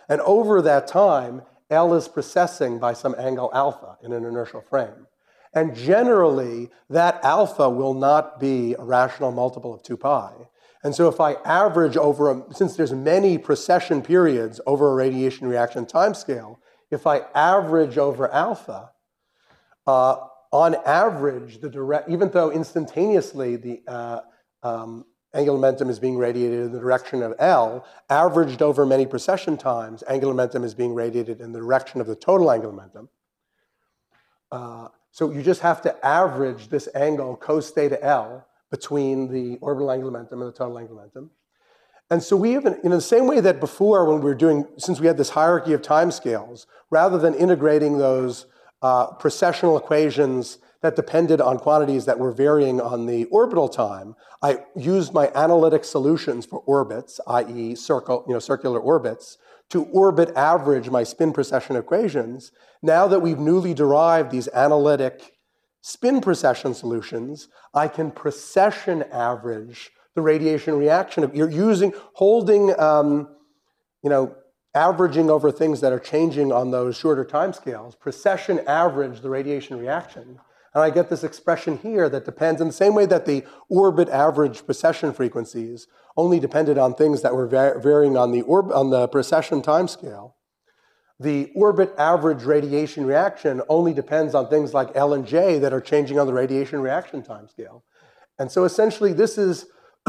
And over that time, L is precessing by some angle alpha in an inertial frame. And generally, that alpha will not be a rational multiple of two pi. And so if I average over, a, since there's many precession periods over a radiation reaction timescale, if I average over alpha, uh, on average, the direct, even though instantaneously the uh, um, angular momentum is being radiated in the direction of L, averaged over many precession times, angular momentum is being radiated in the direction of the total angular momentum. Uh, so you just have to average this angle cos theta L between the orbital angular momentum and the total angular momentum. And so we even, in the same way that before when we were doing, since we had this hierarchy of timescales, rather than integrating those uh, precessional equations that depended on quantities that were varying on the orbital time, I used my analytic solutions for orbits, that is circle, you know, circular orbits, to orbit average my spin precession equations. Now that we've newly derived these analytic spin precession solutions, I can precession average the radiation reaction. You're using, holding, um, you know, averaging over things that are changing on those shorter timescales, precession average the radiation reaction. And I get this expression here that depends in the same way that the orbit average precession frequencies only depended on things that were va varying on the, orb on the precession timescale. The orbit average radiation reaction only depends on things like L and J that are changing on the radiation reaction timescale. And so essentially this is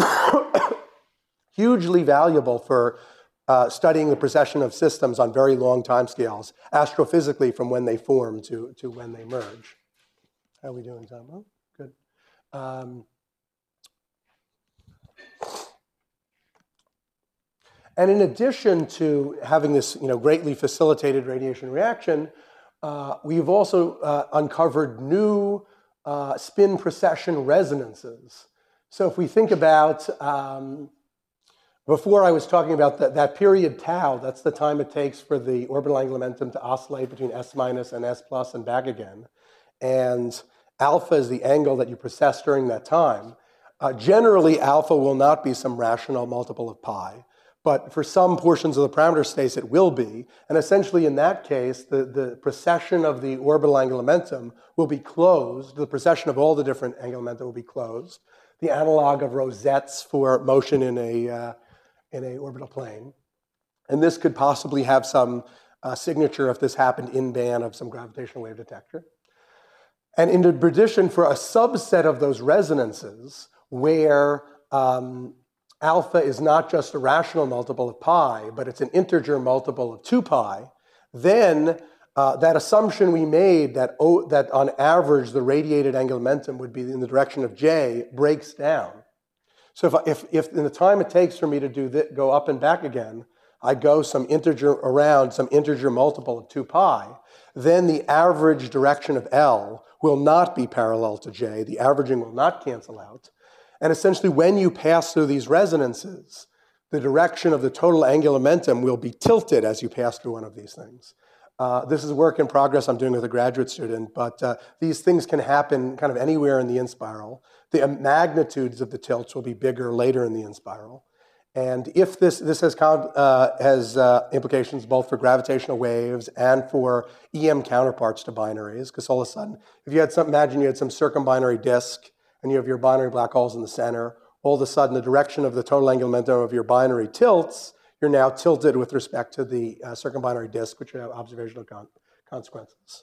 hugely valuable for uh, studying the precession of systems on very long timescales, astrophysically from when they form to, to when they merge. How are we doing, Tom? Oh, good. Um, and in addition to having this, you know, greatly facilitated radiation reaction, uh, we've also uh, uncovered new uh, spin precession resonances. So if we think about, um, before I was talking about that, that period tau, that's the time it takes for the orbital angular momentum to oscillate between S minus and S plus and back again. And alpha is the angle that you precess during that time. Uh, generally, alpha will not be some rational multiple of pi, but for some portions of the parameter space, it will be. And essentially, in that case, the, the precession of the orbital angular momentum will be closed. The precession of all the different angular momentum will be closed. The analog of rosettes for motion in a, uh, in a orbital plane. And this could possibly have some uh, signature if this happened in band of some gravitational wave detector. And in addition, for a subset of those resonances where um, alpha is not just a rational multiple of pi, but it's an integer multiple of two pi, then uh, that assumption we made that, oh, that on average the radiated angular momentum would be in the direction of J breaks down. So if, if, if in the time it takes for me to do that, go up and back again, I go some integer around some integer multiple of two pi, then the average direction of L will not be parallel to J. The averaging will not cancel out. And essentially, when you pass through these resonances, the direction of the total angular momentum will be tilted as you pass through one of these things. Uh, this is work in progress I'm doing with a graduate student, but uh, these things can happen kind of anywhere in the inspiral. The magnitudes of the tilts will be bigger later in the inspiral. And if this, this has, uh, has uh, implications both for gravitational waves and for E M counterparts to binaries, because all of a sudden, if you had some, imagine you had some circumbinary disk and you have your binary black holes in the center, all of a sudden the direction of the total angular momentum of your binary tilts, you're now tilted with respect to the uh, circumbinary disk, which would have observational con consequences.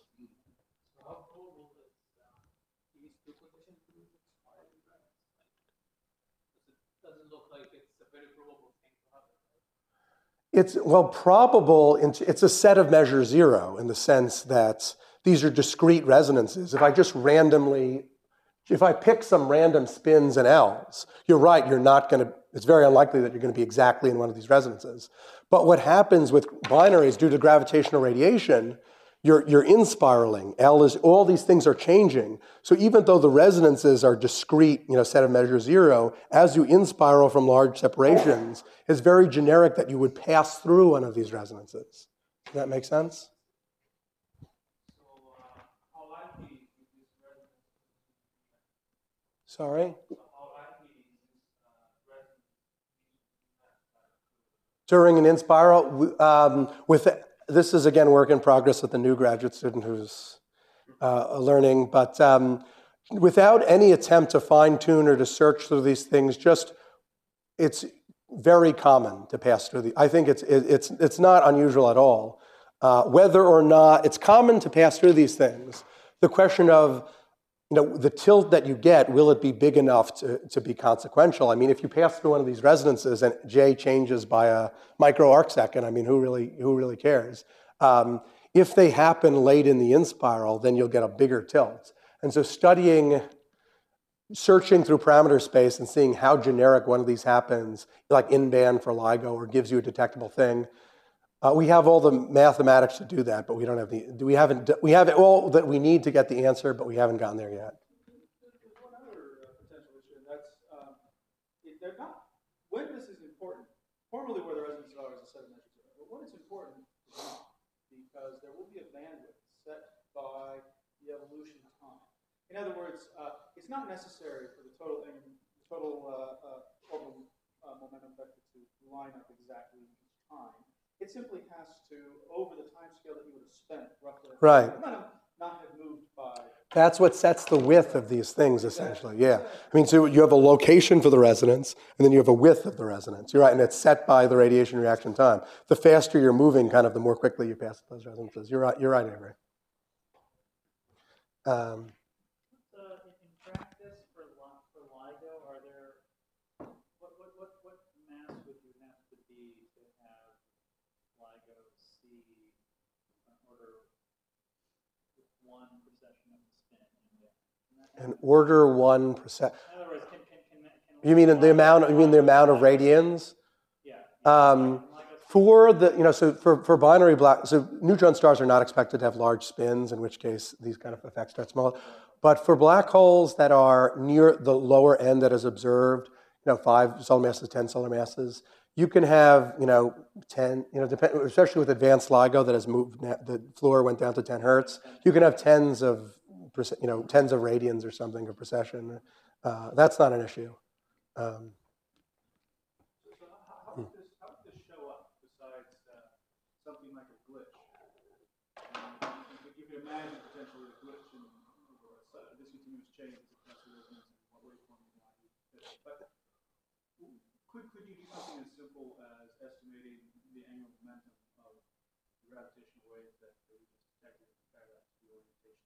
It's, well, probable, it's a set of measure zero in the sense that these are discrete resonances. If I just randomly, if I pick some random spins and L's, you're right, you're not going to, it's very unlikely that you're going to be exactly in one of these resonances. But what happens with binaries due to gravitational radiation, you're, you're inspiraling. L is, all these things are changing. So even though the resonances are discrete, you know, set of measure zero, as you inspiral from large separations, it's very generic that you would pass through one of these resonances. Does that make sense? So, uh, how likely is this resonance? Sorry? How likely is this uh, resonance? During an in-spiral, um, with this is again work in progress with the new graduate student who's uh, learning, but um, without any attempt to fine-tune or to search through these things, just it's very common to pass through the. I think it's it, it's it's not unusual at all. Uh, whether or not it's common to pass through these things, the question of you know, the tilt that you get, will it be big enough to, to be consequential? I mean, if you pass through one of these resonances and J changes by a micro arc second, I mean, who really, who really cares? Um, if they happen late in the in-spiral, then you'll get a bigger tilt. And so studying, searching through parameter space and seeing how generic one of these happens, like in-band for LIGO or gives you a detectable thing, Uh, we have all the mathematics to do that, but we don't have the. We haven't. We have all that we need to get the answer, but we haven't gotten there yet. There's one other uh, potential issue, and that's um, it, they're not. When this is important, formally where the resonances are is a set of measures, but when it's important is not, because there will be a bandwidth set by the evolution time. In other words, uh, it's not necessary for the total total uh, uh, orbital uh, momentum vector to line up exactly each time. It simply has to, over the time scale that you would have spent, roughly, right, not have moved by. That's what sets the width of these things, essentially. Yeah, I mean, so you have a location for the resonance, and then you have a width of the resonance. You're right, and it's set by the radiation reaction time. The faster you're moving, kind of, the more quickly you pass those resonances. You're right. You're right, Avery. Um, uh, in practice for for LIGO, are there what what what what mass would you have to be to have LIGO see an order with one precession of the spin? An order one percent. In other words, can, can, can, can You mean the amount? You mean the amount of radians? Yeah. Um, for the you know so for for binary black so neutron stars are not expected to have large spins, in which case these kind of effects start small. But for black holes that are near the lower end that is observed, you know, five solar masses, ten solar masses, you can have, you know, ten, you know, depend, especially with advanced LIGO that has moved, the floor went down to ten hertz, you can have tens of, you know, tens of radians or something of precession. Uh, that's not an issue. Um, So how, how, would this, how would this show up besides uh, something like a glitch? Um, you, you could imagine potentially a glitch in or a discontinuous change as a cluster resonance and what waveform you want to fit. But could, could you do something as simple as estimating the angular momentum of the gravitational wave that we just detected and compare that to the orientation?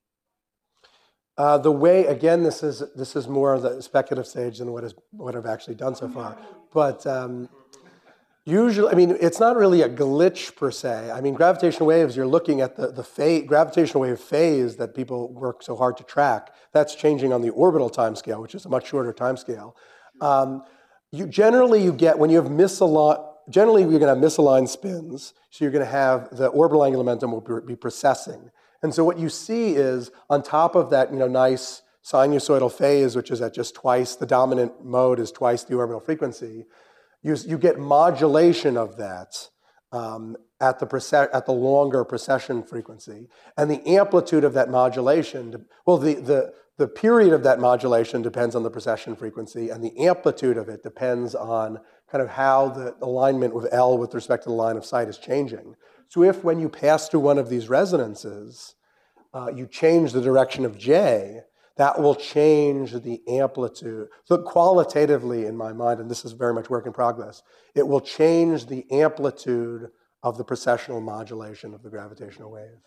Uh, the way, again, this is this is more of the speculative stage than what is what I've actually done so far. But um, usually, I mean, it's not really a glitch per se. I mean, gravitational waves, you're looking at the the phase, gravitational wave phase that people work so hard to track. That's changing on the orbital timescale, which is a much shorter timescale. Um, you generally you get when you have misaligned. Generally, you're going to have misaligned spins, so you're going to have the orbital angular momentum will be precessing. And so what you see is on top of that, you know, nice sinusoidal phase, which is at just twice, the dominant mode is twice the orbital frequency, you, you get modulation of that um, at, the prece- at the longer precession frequency. And the amplitude of that modulation, well, the, the, the period of that modulation depends on the precession frequency, and the amplitude of it depends on kind of how the alignment with L with respect to the line of sight is changing. So if when you pass through one of these resonances, uh, you change the direction of J, that will change the amplitude. So qualitatively, in my mind, and this is very much work in progress, it will change the amplitude of the precessional modulation of the gravitational wave.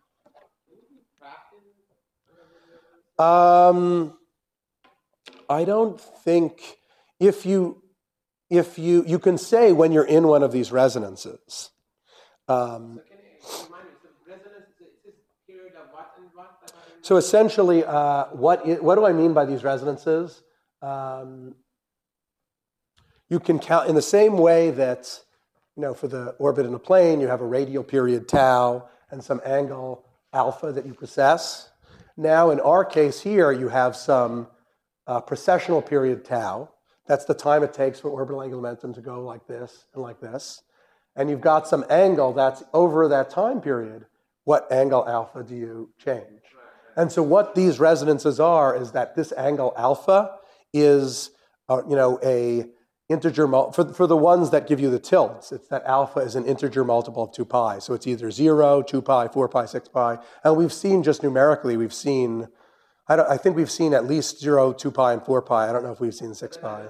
Um, I don't think, if you, if you, you can say when you're in one of these resonances. Um, so can you remind me, so resonance is this period of what and what? That so essentially, uh, what, is, what do I mean by these resonances? Um, you can count in the same way that, you know, for the orbit in a plane, you have a radial period tau and some angle alpha that you precess. Now, in our case here, you have some uh, precessional period tau. That's the time it takes for orbital angular momentum to go like this and like this. And you've got some angle that's over that time period. What angle alpha do you change? And so what these resonances are is that this angle alpha is, uh, you know, a integer, mul- for, for the ones that give you the tilts, it's that alpha is an integer multiple of two pi. So it's either zero, two pi, four pi, six pi. And we've seen just numerically, we've seen, I, don't, I think we've seen at least zero, two pi, and four pi. I don't know if we've seen six pi.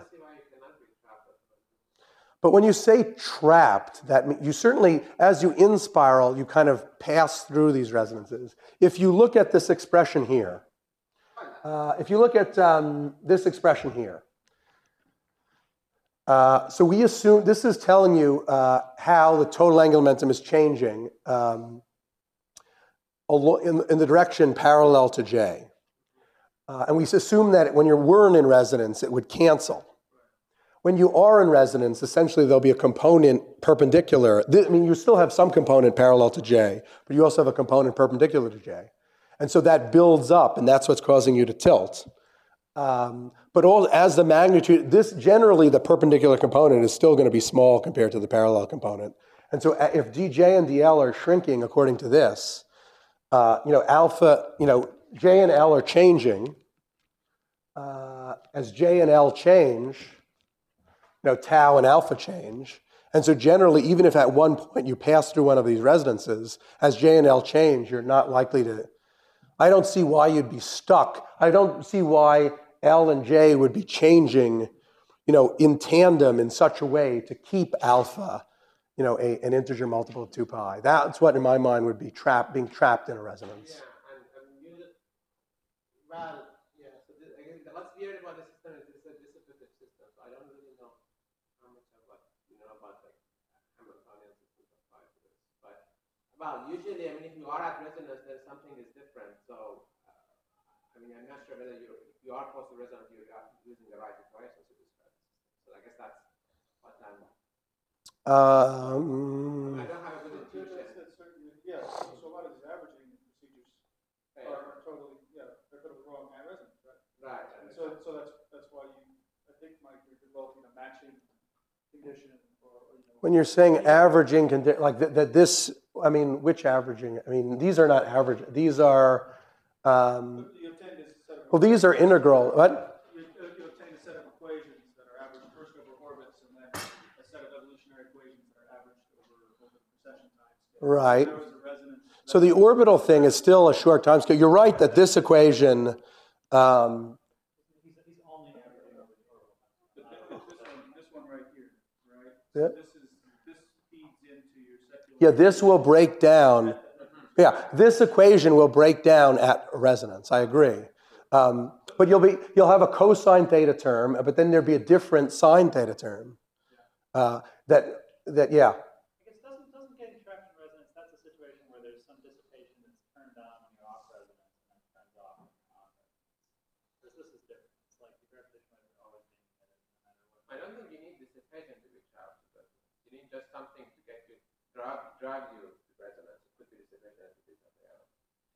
But when you say trapped, that mean, you certainly, as you in spiral, you kind of pass through these resonances. If you look at this expression here, uh, if you look at um, this expression here, uh, so we assume, this is telling you uh, how the total angular momentum is changing um, in, in the direction parallel to J. Uh, and we assume that when you weren't in resonance, it would cancel. When you are in resonance, essentially there'll be a component perpendicular. I mean, you still have some component parallel to J, but you also have a component perpendicular to J. And so that builds up, and that's what's causing you to tilt. Um, but all, as the magnitude, this generally the perpendicular component is still going to be small compared to the parallel component. And so if dj and dl are shrinking according to this, uh, you know, alpha, you know, J and L are changing. Uh, as J and L change, you know, tau and alpha change. And so generally, even if at one point you pass through one of these resonances, as J and L change, you're not likely to, I don't see why you'd be stuck. I don't see why L and J would be changing, you know, in tandem in such a way to keep alpha, you know, a, an integer multiple of two pi. That's what in my mind would be trapped, being trapped in a resonance. Yeah, and, and you just, well, yeah, so this, I guess what's weird about the system is it's a distributive system, so I don't really know how much about, you know, about like Hamiltonian systems apply to this. But, well, usually, I mean, if you are at resonance, then something is different. So, uh, I mean, I'm not sure whether you if you are close to resonance, you're using the right equations to describe the system. So I guess that's what I'm. Um, I don't have a good intuition. Yeah, so, so a lot of these averaging procedures Right. are, are totally, yeah, they're totally wrong at resonance, right? Right. And so, so that's that's why you, I think, Mike, you're developing a matching condition, or, or you know. when you're saying averaging, condi- like that, that this, I mean, which averaging? I mean, these are not average. These are, um, You obtain this set of well, these are integral. What? you, you obtain a set of equations that are averaged first over orbits, and then a set of evolutionary equations that are averaged over, over the precession time scale. Right. That was a resonance. So the orbital thing is still a short time scale. You're right that this equation, um, He's, he's only averaging over the orbital. But th- th- this one, this one right here, right? Yeah. So this is this feeds into your secular. yeah, this will break down. Yeah, this equation will break down at resonance. I agree. Um, but you'll be you'll have a cosine theta term, but then there'll be a different sine theta term. Uh, that that yeah. I guess doesn't doesn't getting trapped in resonance, that's a situation where there's some dissipation that's turned on when you're off resonance and then turns off when you're on resonance. This, this is different. It's like the gravitational waves are always being emitted no matter what. I don't think you need dissipation to be trapped to resonance. You need just something to get you, drive, drive you to resonance. It could be dissipation, it could be something else.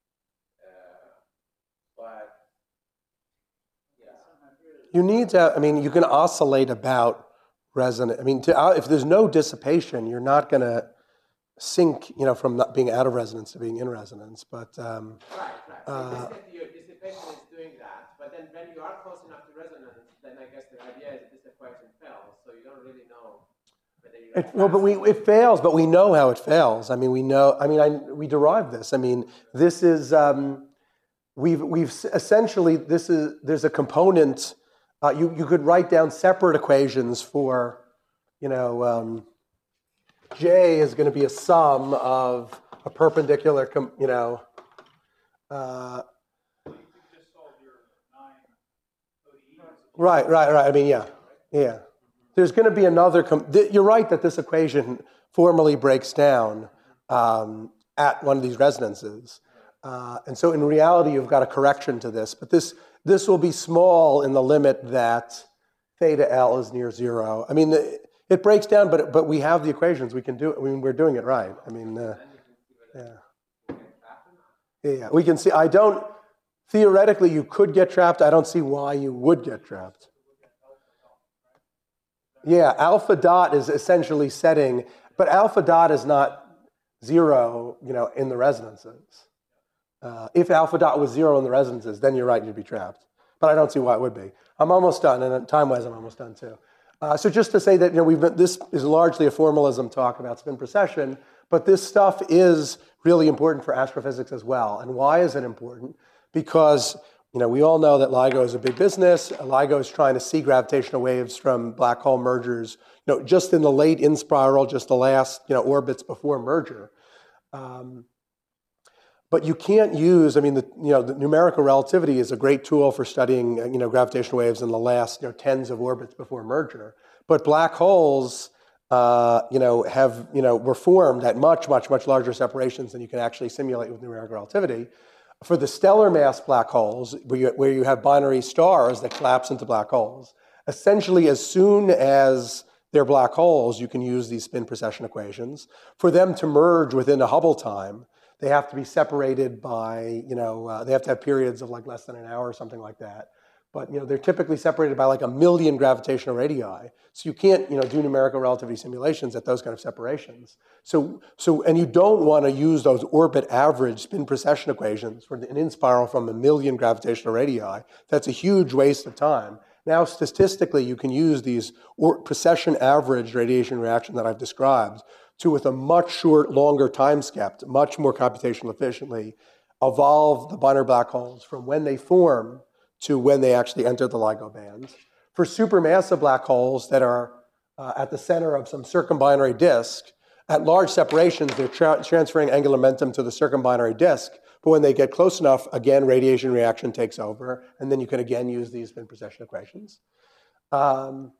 Uh, but, yeah. You need to, I mean, you can oscillate about resonance. I mean, to, uh, if there's no dissipation, you're not going to sink, you know, from not being out of resonance to being in resonance. But um, Right, right. So Uh, this is your dissipation is doing that, but then when you are close enough to resonance, then I guess the idea is that this equation fails, so you don't really know whether you. it, well, but we it fails, but we know how it fails. I mean, we know. I mean, I, we derived this. I mean, this is um, we've we've essentially this is there's a component. Uh, you you could write down separate equations for, you know, um, J is going to be a sum of a perpendicular, com, you know. Uh, Right, right, right. I mean, yeah, yeah. There's going to be another. Com- th- you're right that this equation formally breaks down um, at one of these resonances, uh, and so in reality, you've got a correction to this. But this this will be small in the limit that theta L is near zero. I mean, it, it breaks down, but but we have the equations. We can do it. I mean, we're doing it right. I mean, uh, yeah, yeah. We can see. I don't. Theoretically, you could get trapped. I don't see why you would get trapped. Yeah, alpha dot is essentially setting, but alpha dot is not zero, you know, in the resonances. Uh, if alpha dot was zero in the resonances, then you're right, you'd be trapped. But I don't see why it would be. I'm almost done, and time-wise, I'm almost done too. Uh, so just to say that, you know, we've been, this is largely a formalism talk about spin precession, but this stuff is really important for astrophysics as well. And why is it important? Because, you know, we all know that LIGO is a big business. LIGO is trying to see gravitational waves from black hole mergers, you know, just in the late in spiral, just the last, you know, orbits before merger. Um, But you can't use, I mean, the, you know, the numerical relativity is a great tool for studying, you know, gravitational waves in the last, you know, tens of orbits before merger. But black holes, uh, you know, have, you know, were formed at much, much, much larger separations than you can actually simulate with numerical relativity. For the stellar mass black holes, where you, where you have binary stars that collapse into black holes, essentially as soon as they're black holes, you can use these spin precession equations. For them to merge within a Hubble time, they have to be separated by, you know, uh, they have to have periods of like less than an hour or something like that. But, you know, they're typically separated by like a million gravitational radii. So you can't, you know, do numerical relativity simulations at those kind of separations. So, so and you don't want to use those orbit average spin precession equations for an in-spiral from a million gravitational radii. That's a huge waste of time. Now, statistically, you can use these or precession average radiation reaction that I've described to, with a much short, longer time step, much more computationally efficiently, evolve the binary black holes from when they form to when they actually enter the LIGO bands. For supermassive black holes that are uh, at the center of some circumbinary disk, at large separations, they're tra transferring angular momentum to the circumbinary disk, but when they get close enough, again, radiation reaction takes over, and then you can again use these spin precession equations. Um,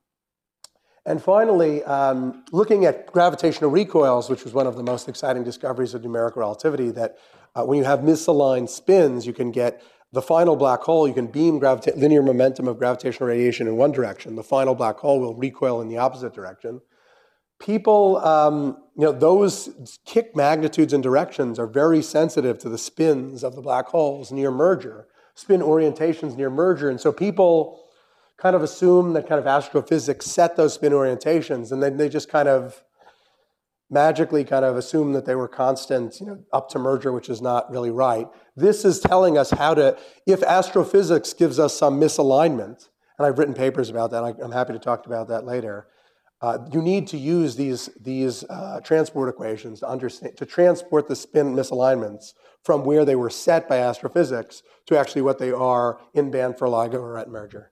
And finally, um, looking at gravitational recoils, which was one of the most exciting discoveries of numerical relativity, that uh, when you have misaligned spins, you can get the final black hole, you can beam linear momentum of gravitational radiation in one direction. The final black hole will recoil in the opposite direction. People, um, you know, those kick magnitudes and directions are very sensitive to the spins of the black holes near merger, spin orientations near merger. And so people kind of assume that kind of astrophysics set those spin orientations, and then they just kind of magically kind of assume that they were constant, you know, up to merger, which is not really right. This is telling us how to, if astrophysics gives us some misalignment, and I've written papers about that, I'm happy to talk about that later, uh, you need to use these, these uh, transport equations to understand, to transport the spin misalignments from where they were set by astrophysics to actually what they are in band for LIGO or at merger.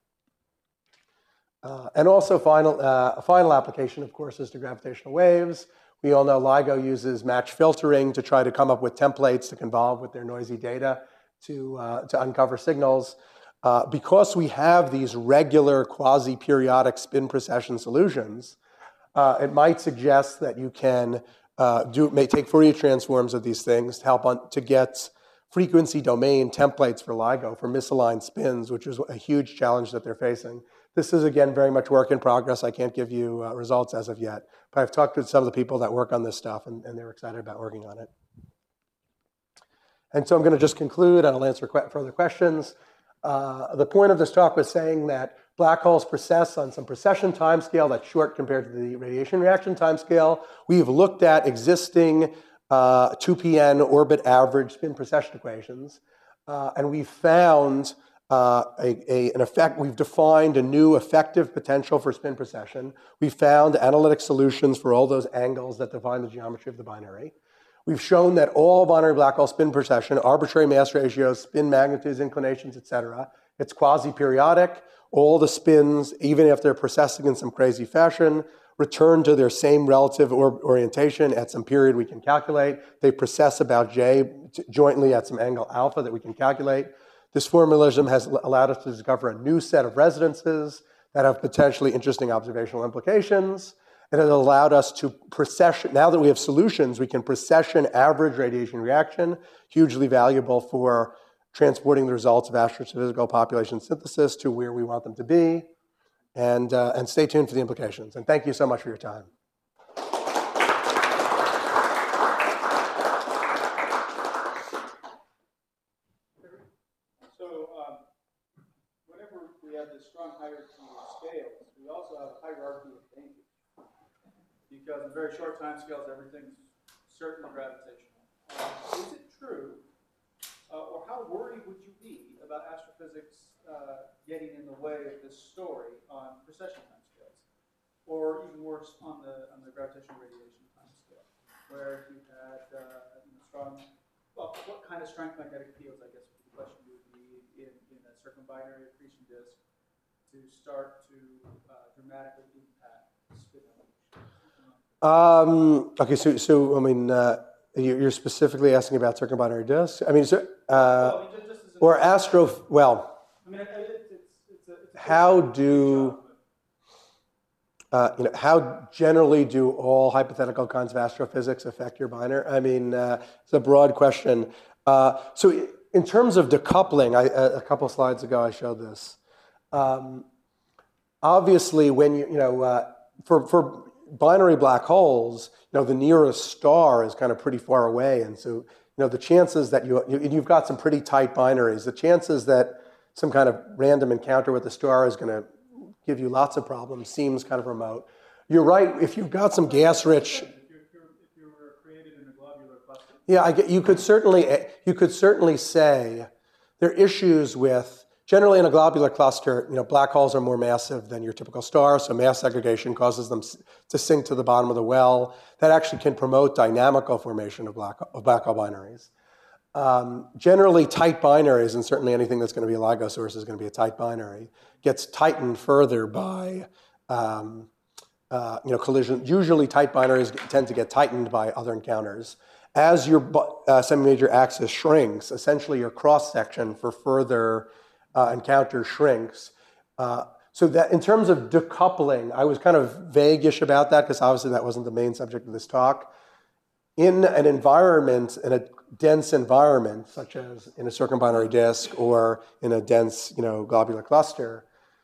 Uh, and also final, uh, a final application, of course, is to gravitational waves. We all know LIGO uses match filtering to try to come up with templates to convolve with their noisy data to, uh, to uncover signals. Uh, because we have these regular quasi-periodic spin precession solutions, uh, it might suggest that you can uh, do, may take Fourier transforms of these things to help on, to get frequency domain templates for LIGO for misaligned spins, which is a huge challenge that they're facing. This is, again, very much work in progress. I can't give you uh, results as of yet, but I've talked to some of the people that work on this stuff, and, and they're excited about working on it. And so I'm going to just conclude, and I'll answer que further questions. Uh, the point of this talk was saying that black holes precess on some precession timescale that's short compared to the radiation reaction timescale. We've looked at existing uh, two P N orbit average spin precession equations, uh, and we found Uh, a, a, an effect, we've defined a new effective potential for spin precession. We found analytic solutions for all those angles that define the geometry of the binary. We've shown that all binary black hole spin precession, arbitrary mass ratios, spin magnitudes, inclinations, et cetera, it's quasi-periodic. All the spins, even if they're precessing in some crazy fashion, return to their same relative or orientation at some period we can calculate. They precess about J jointly at some angle alpha that we can calculate. This formalism has allowed us to discover a new set of resonances that have potentially interesting observational implications. And it allowed us to precession, now that we have solutions, we can precession average radiation reaction, hugely valuable for transporting the results of astrophysical population synthesis to where we want them to be. And, uh, and stay tuned for the implications. And thank you so much for your time. Strong hierarchy of scales, we also have a hierarchy of danger. Because in very short time scales, everything's certainly gravitational. Uh, is it true, uh, or how worried would you be about astrophysics uh, getting in the way of this story on precession time scales? or even worse on the on the gravitational radiation time scale, where you had uh, you know, strong. Well, what kind of strength magnetic fields, I guess, the question would be in, in a circumbinary accretion disk to start to uh, dramatically impact spin evolution. Um, okay, so, so I mean, uh, you- you're specifically asking about circumbinary disks? I mean, is there, uh, Well, I mean, just, just as an or example. astro, well, I mean, it, it, it's, it's, a, it's a how good do, job, but uh, you know, how generally do all hypothetical kinds of astrophysics affect your binary? I mean, uh, it's a broad question. Uh, so in terms of decoupling, I, a couple slides ago I showed this. Um, obviously, when you, you know, uh, for, for binary black holes, you know, the nearest star is kind of pretty far away. And so, you know, the chances that you, you you've got some pretty tight binaries, the chances that some kind of random encounter with the star is going to give you lots of problems seems kind of remote. You're right, if you've got some gas-rich... if you're, if you're, if you were created in a globular cluster. Yeah, I get, you could certainly you could certainly say there are issues with, generally in a globular cluster, you know, black holes are more massive than your typical star, so mass segregation causes them to sink to the bottom of the well. That actually can promote dynamical formation of black, of black hole binaries. Um, generally, tight binaries, and certainly anything that's going to be a LIGO source is going to be a tight binary, gets tightened further by um, uh, you know, collision. Usually, tight binaries tend to get tightened by other encounters. As your uh, semi-major axis shrinks, essentially your cross-section for further uh, encounters shrinks. Uh, so that in terms of decoupling, I was kind of vague-ish about that because obviously that wasn't the main subject of this talk. In an environment, in a dense environment, such as in a circumbinary disk or in a dense, you know, globular cluster,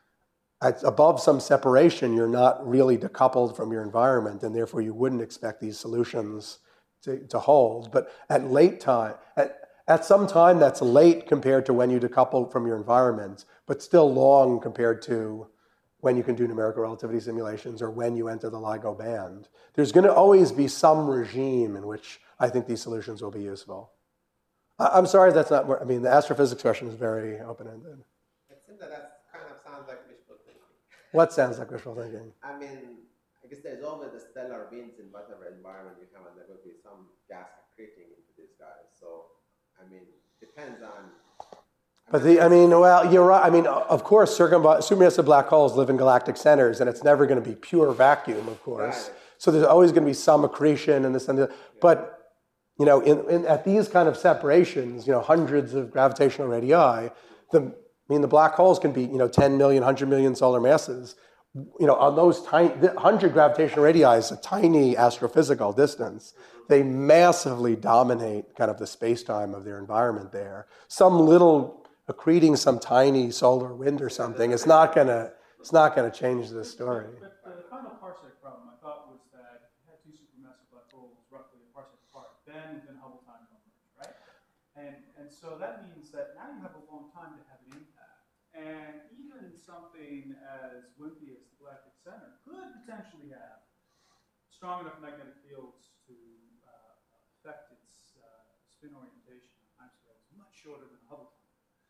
at above some separation, you're not really decoupled from your environment, and therefore you wouldn't expect these solutions to, to hold. But at late time, at, at some time that's late compared to when you decouple from your environment, but still long compared to when you can do numerical relativity simulations or when you enter the LIGO band. There's going to always be some regime in which I think these solutions will be useful. I, I'm sorry that's not, I mean, the astrophysics question is very open-ended. It seems that that kind of sounds like wishful thinking. What sounds like wishful thinking? I mean, I guess there's always the stellar winds in whatever environment you have, and there will be some gas accreting into these guys. So, I mean, depends on. But the, I mean, well, you're right. I mean, of course, supermassive black holes live in galactic centers, and it's never going to be pure vacuum, of course. Right. So there's always going to be some accretion and this and that. Yeah. But, you know, in, in, at these kind of separations, you know, hundreds of gravitational radii, the, I mean, the black holes can be, you know, ten million, one hundred million solar masses. You know, on those tiny, one hundred gravitational radii is a tiny astrophysical distance. They massively dominate kind of the space-time of their environment there. Some little accreting some tiny solar wind or something, it's not gonna, it's not gonna change the story. But, but the final parsec problem I thought was that you had two supermassive black holes roughly a parsec apart, then within Hubble time will merge, right? And and so that means that now you have a long time to have an impact. And even something as wimpy as the galactic center could potentially have strong enough magnetic fields to uh, affect its uh, spin orientation on timescales much shorter than Hubble time.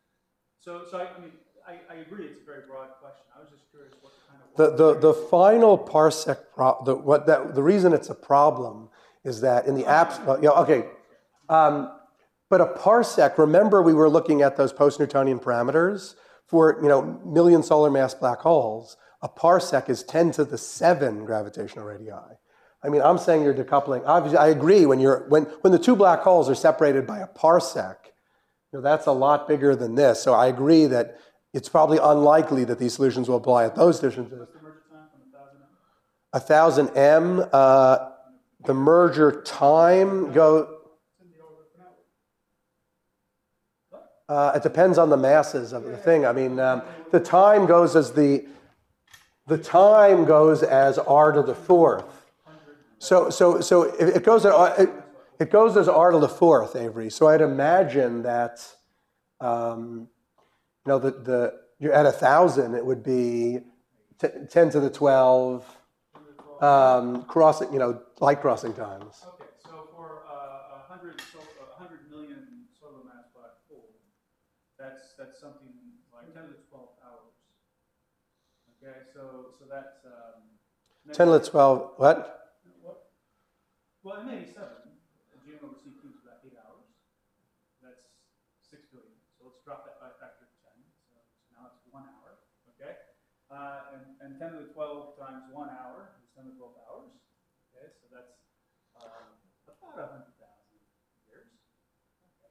So, so I, I mean, I, I agree. It's a very broad question. I was just curious what kind of the the the final parsec pro, the what that the reason it's a problem is that in the apps, well, you know, okay, um, but a parsec. Remember, we were looking at those post-Newtonian parameters for you know million solar mass black holes. A parsec is ten to the seven gravitational radii. I mean, I'm saying you're decoupling. Obviously, I agree. When you're when when the two black holes are separated by a parsec. You know, that's a lot bigger than this. So I agree that it's probably unlikely that these solutions will apply at those distances. What's the merger time from one thousand M? one thousand M, uh, the merger time go. Uh, it depends on the masses of the thing. I mean, um, the time goes as the the time goes as r to the fourth. So so so it, it goes at. It, It goes as r to the fourth, Avery. So I'd imagine that, um, you know, the, the you're at a thousand, it would be t ten to the twelve, um, crossing, you know, light crossing times. Okay, so for uh, a hundred, so a hundred million solar mass black hole, that's that's something like ten to the twelve hours. Okay, so so that's. Um, ten to the twelve, what? What? Well, in eighty-seven, G M over C cubed is about eight hours. That's six billion. So let's drop that by a factor of ten. So now it's one hour. Okay. Uh, and, and ten to the twelve times one hour is ten to the twelve hours. Okay. So that's um, about a hundred thousand years. Okay.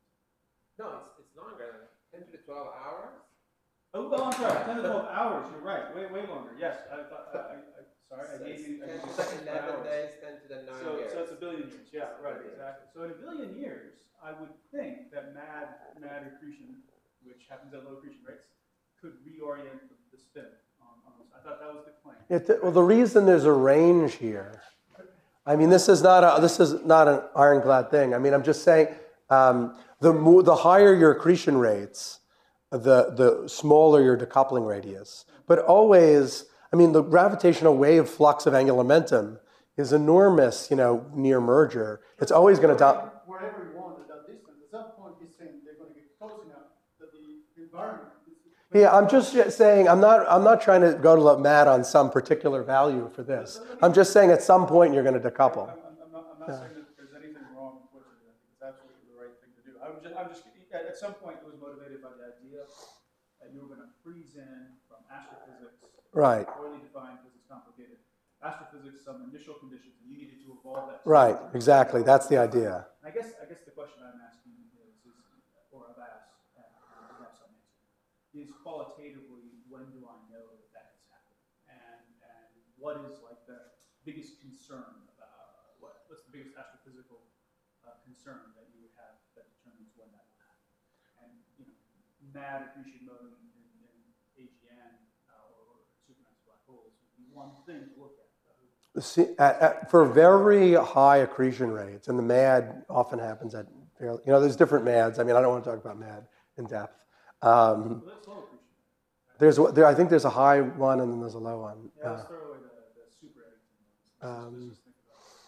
No, it's, it's longer. ten to the twelve hours? Oh, well, I'm sorry. ten to twelve hours. You're right. Way, way longer. Yes. I thought. I, I, I, sorry. I So gave it's you. I ten gave you to the seconds per eleven hour. days, ten to the nine So, years. so it's a billion years. Yeah, It's a right, billion. exactly. So in a billion years, I would think that mad, mad accretion, which happens at low accretion rates, could reorient the, the spin on, on this. I thought that was the claim. It, well, the reason there's a range here, I mean, this is not a, this is not an ironclad thing. I mean, I'm just saying, um, the more, the higher your accretion rates, the the smaller your decoupling radius. But always, I mean, the gravitational wave flux of angular momentum is enormous, you know, near merger. It's always going to do- Wherever you want at that distance, at some point he's saying they're going to get close enough that the environment is. Yeah, I'm just saying, I'm not, I'm not trying to go to mad on some particular value for this. I'm just saying at some point you're going to decouple. I'm, I'm, I'm not, I'm not saying that there's anything wrong with what you're doing. It's absolutely the right thing to do. I'm just, I'm just, at, at some point it was motivated by the idea that you were going to freeze in from astrophysics, Right. poorly defined because it's complicated, astrophysics, some initial conditions, and you needed to evolve that. Right, exactly. That's the idea. I guess, I guess the question I'm asking is, is or I've asked, and I have some answer, is qualitatively, when do I know that that has happened? And, and what is like the biggest concern about, what, what's the biggest astrophysical uh, concern that you would have that determines when that will happen? And, you know, mad accretion mode in, in A G N uh, or, or supermassive black holes would be one thing to look at. See, at, at, for very high accretion rates, and the MAD often happens at, fairly, you know, there's different MADs. I mean, I don't want to talk about MAD in depth. Um, So that's low accretion. there's, there, I think there's a high one and then there's a low one. Yeah, let's Uh, throw away the, the super Eddington ones. Let's, Um, let's just think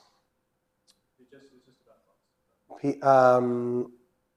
about it. It just, it's just about flux. P- um,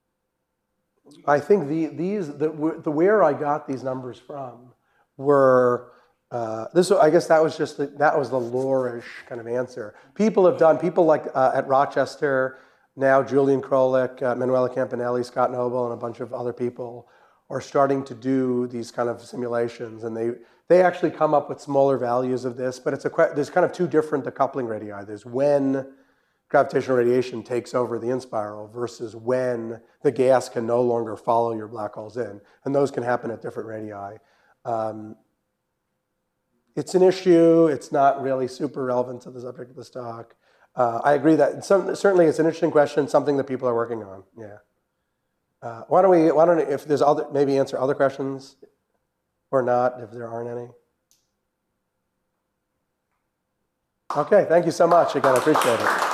I think the, these, the, the where I got these numbers from were, uh, this, I guess that was just, the, that was the lore-ish kind of answer. People have done, people like uh, at Rochester, now Julian Krolik, uh, Manuela Campanelli, Scott Noble, and a bunch of other people are starting to do these kind of simulations. And they, they actually come up with smaller values of this, but it's a, there's kind of two different decoupling radii. There's when gravitational radiation takes over the inspiral versus when the gas can no longer follow your black holes in. And those can happen at different radii. Um, it's an issue. It's not really super relevant to the subject of this talk. Uh, I agree that some, certainly it's an interesting question, something that people are working on. Yeah. Uh, why don't we, why don't, if there's other, maybe answer other questions or not, if there aren't any. Okay, thank you so much. Again, I appreciate it.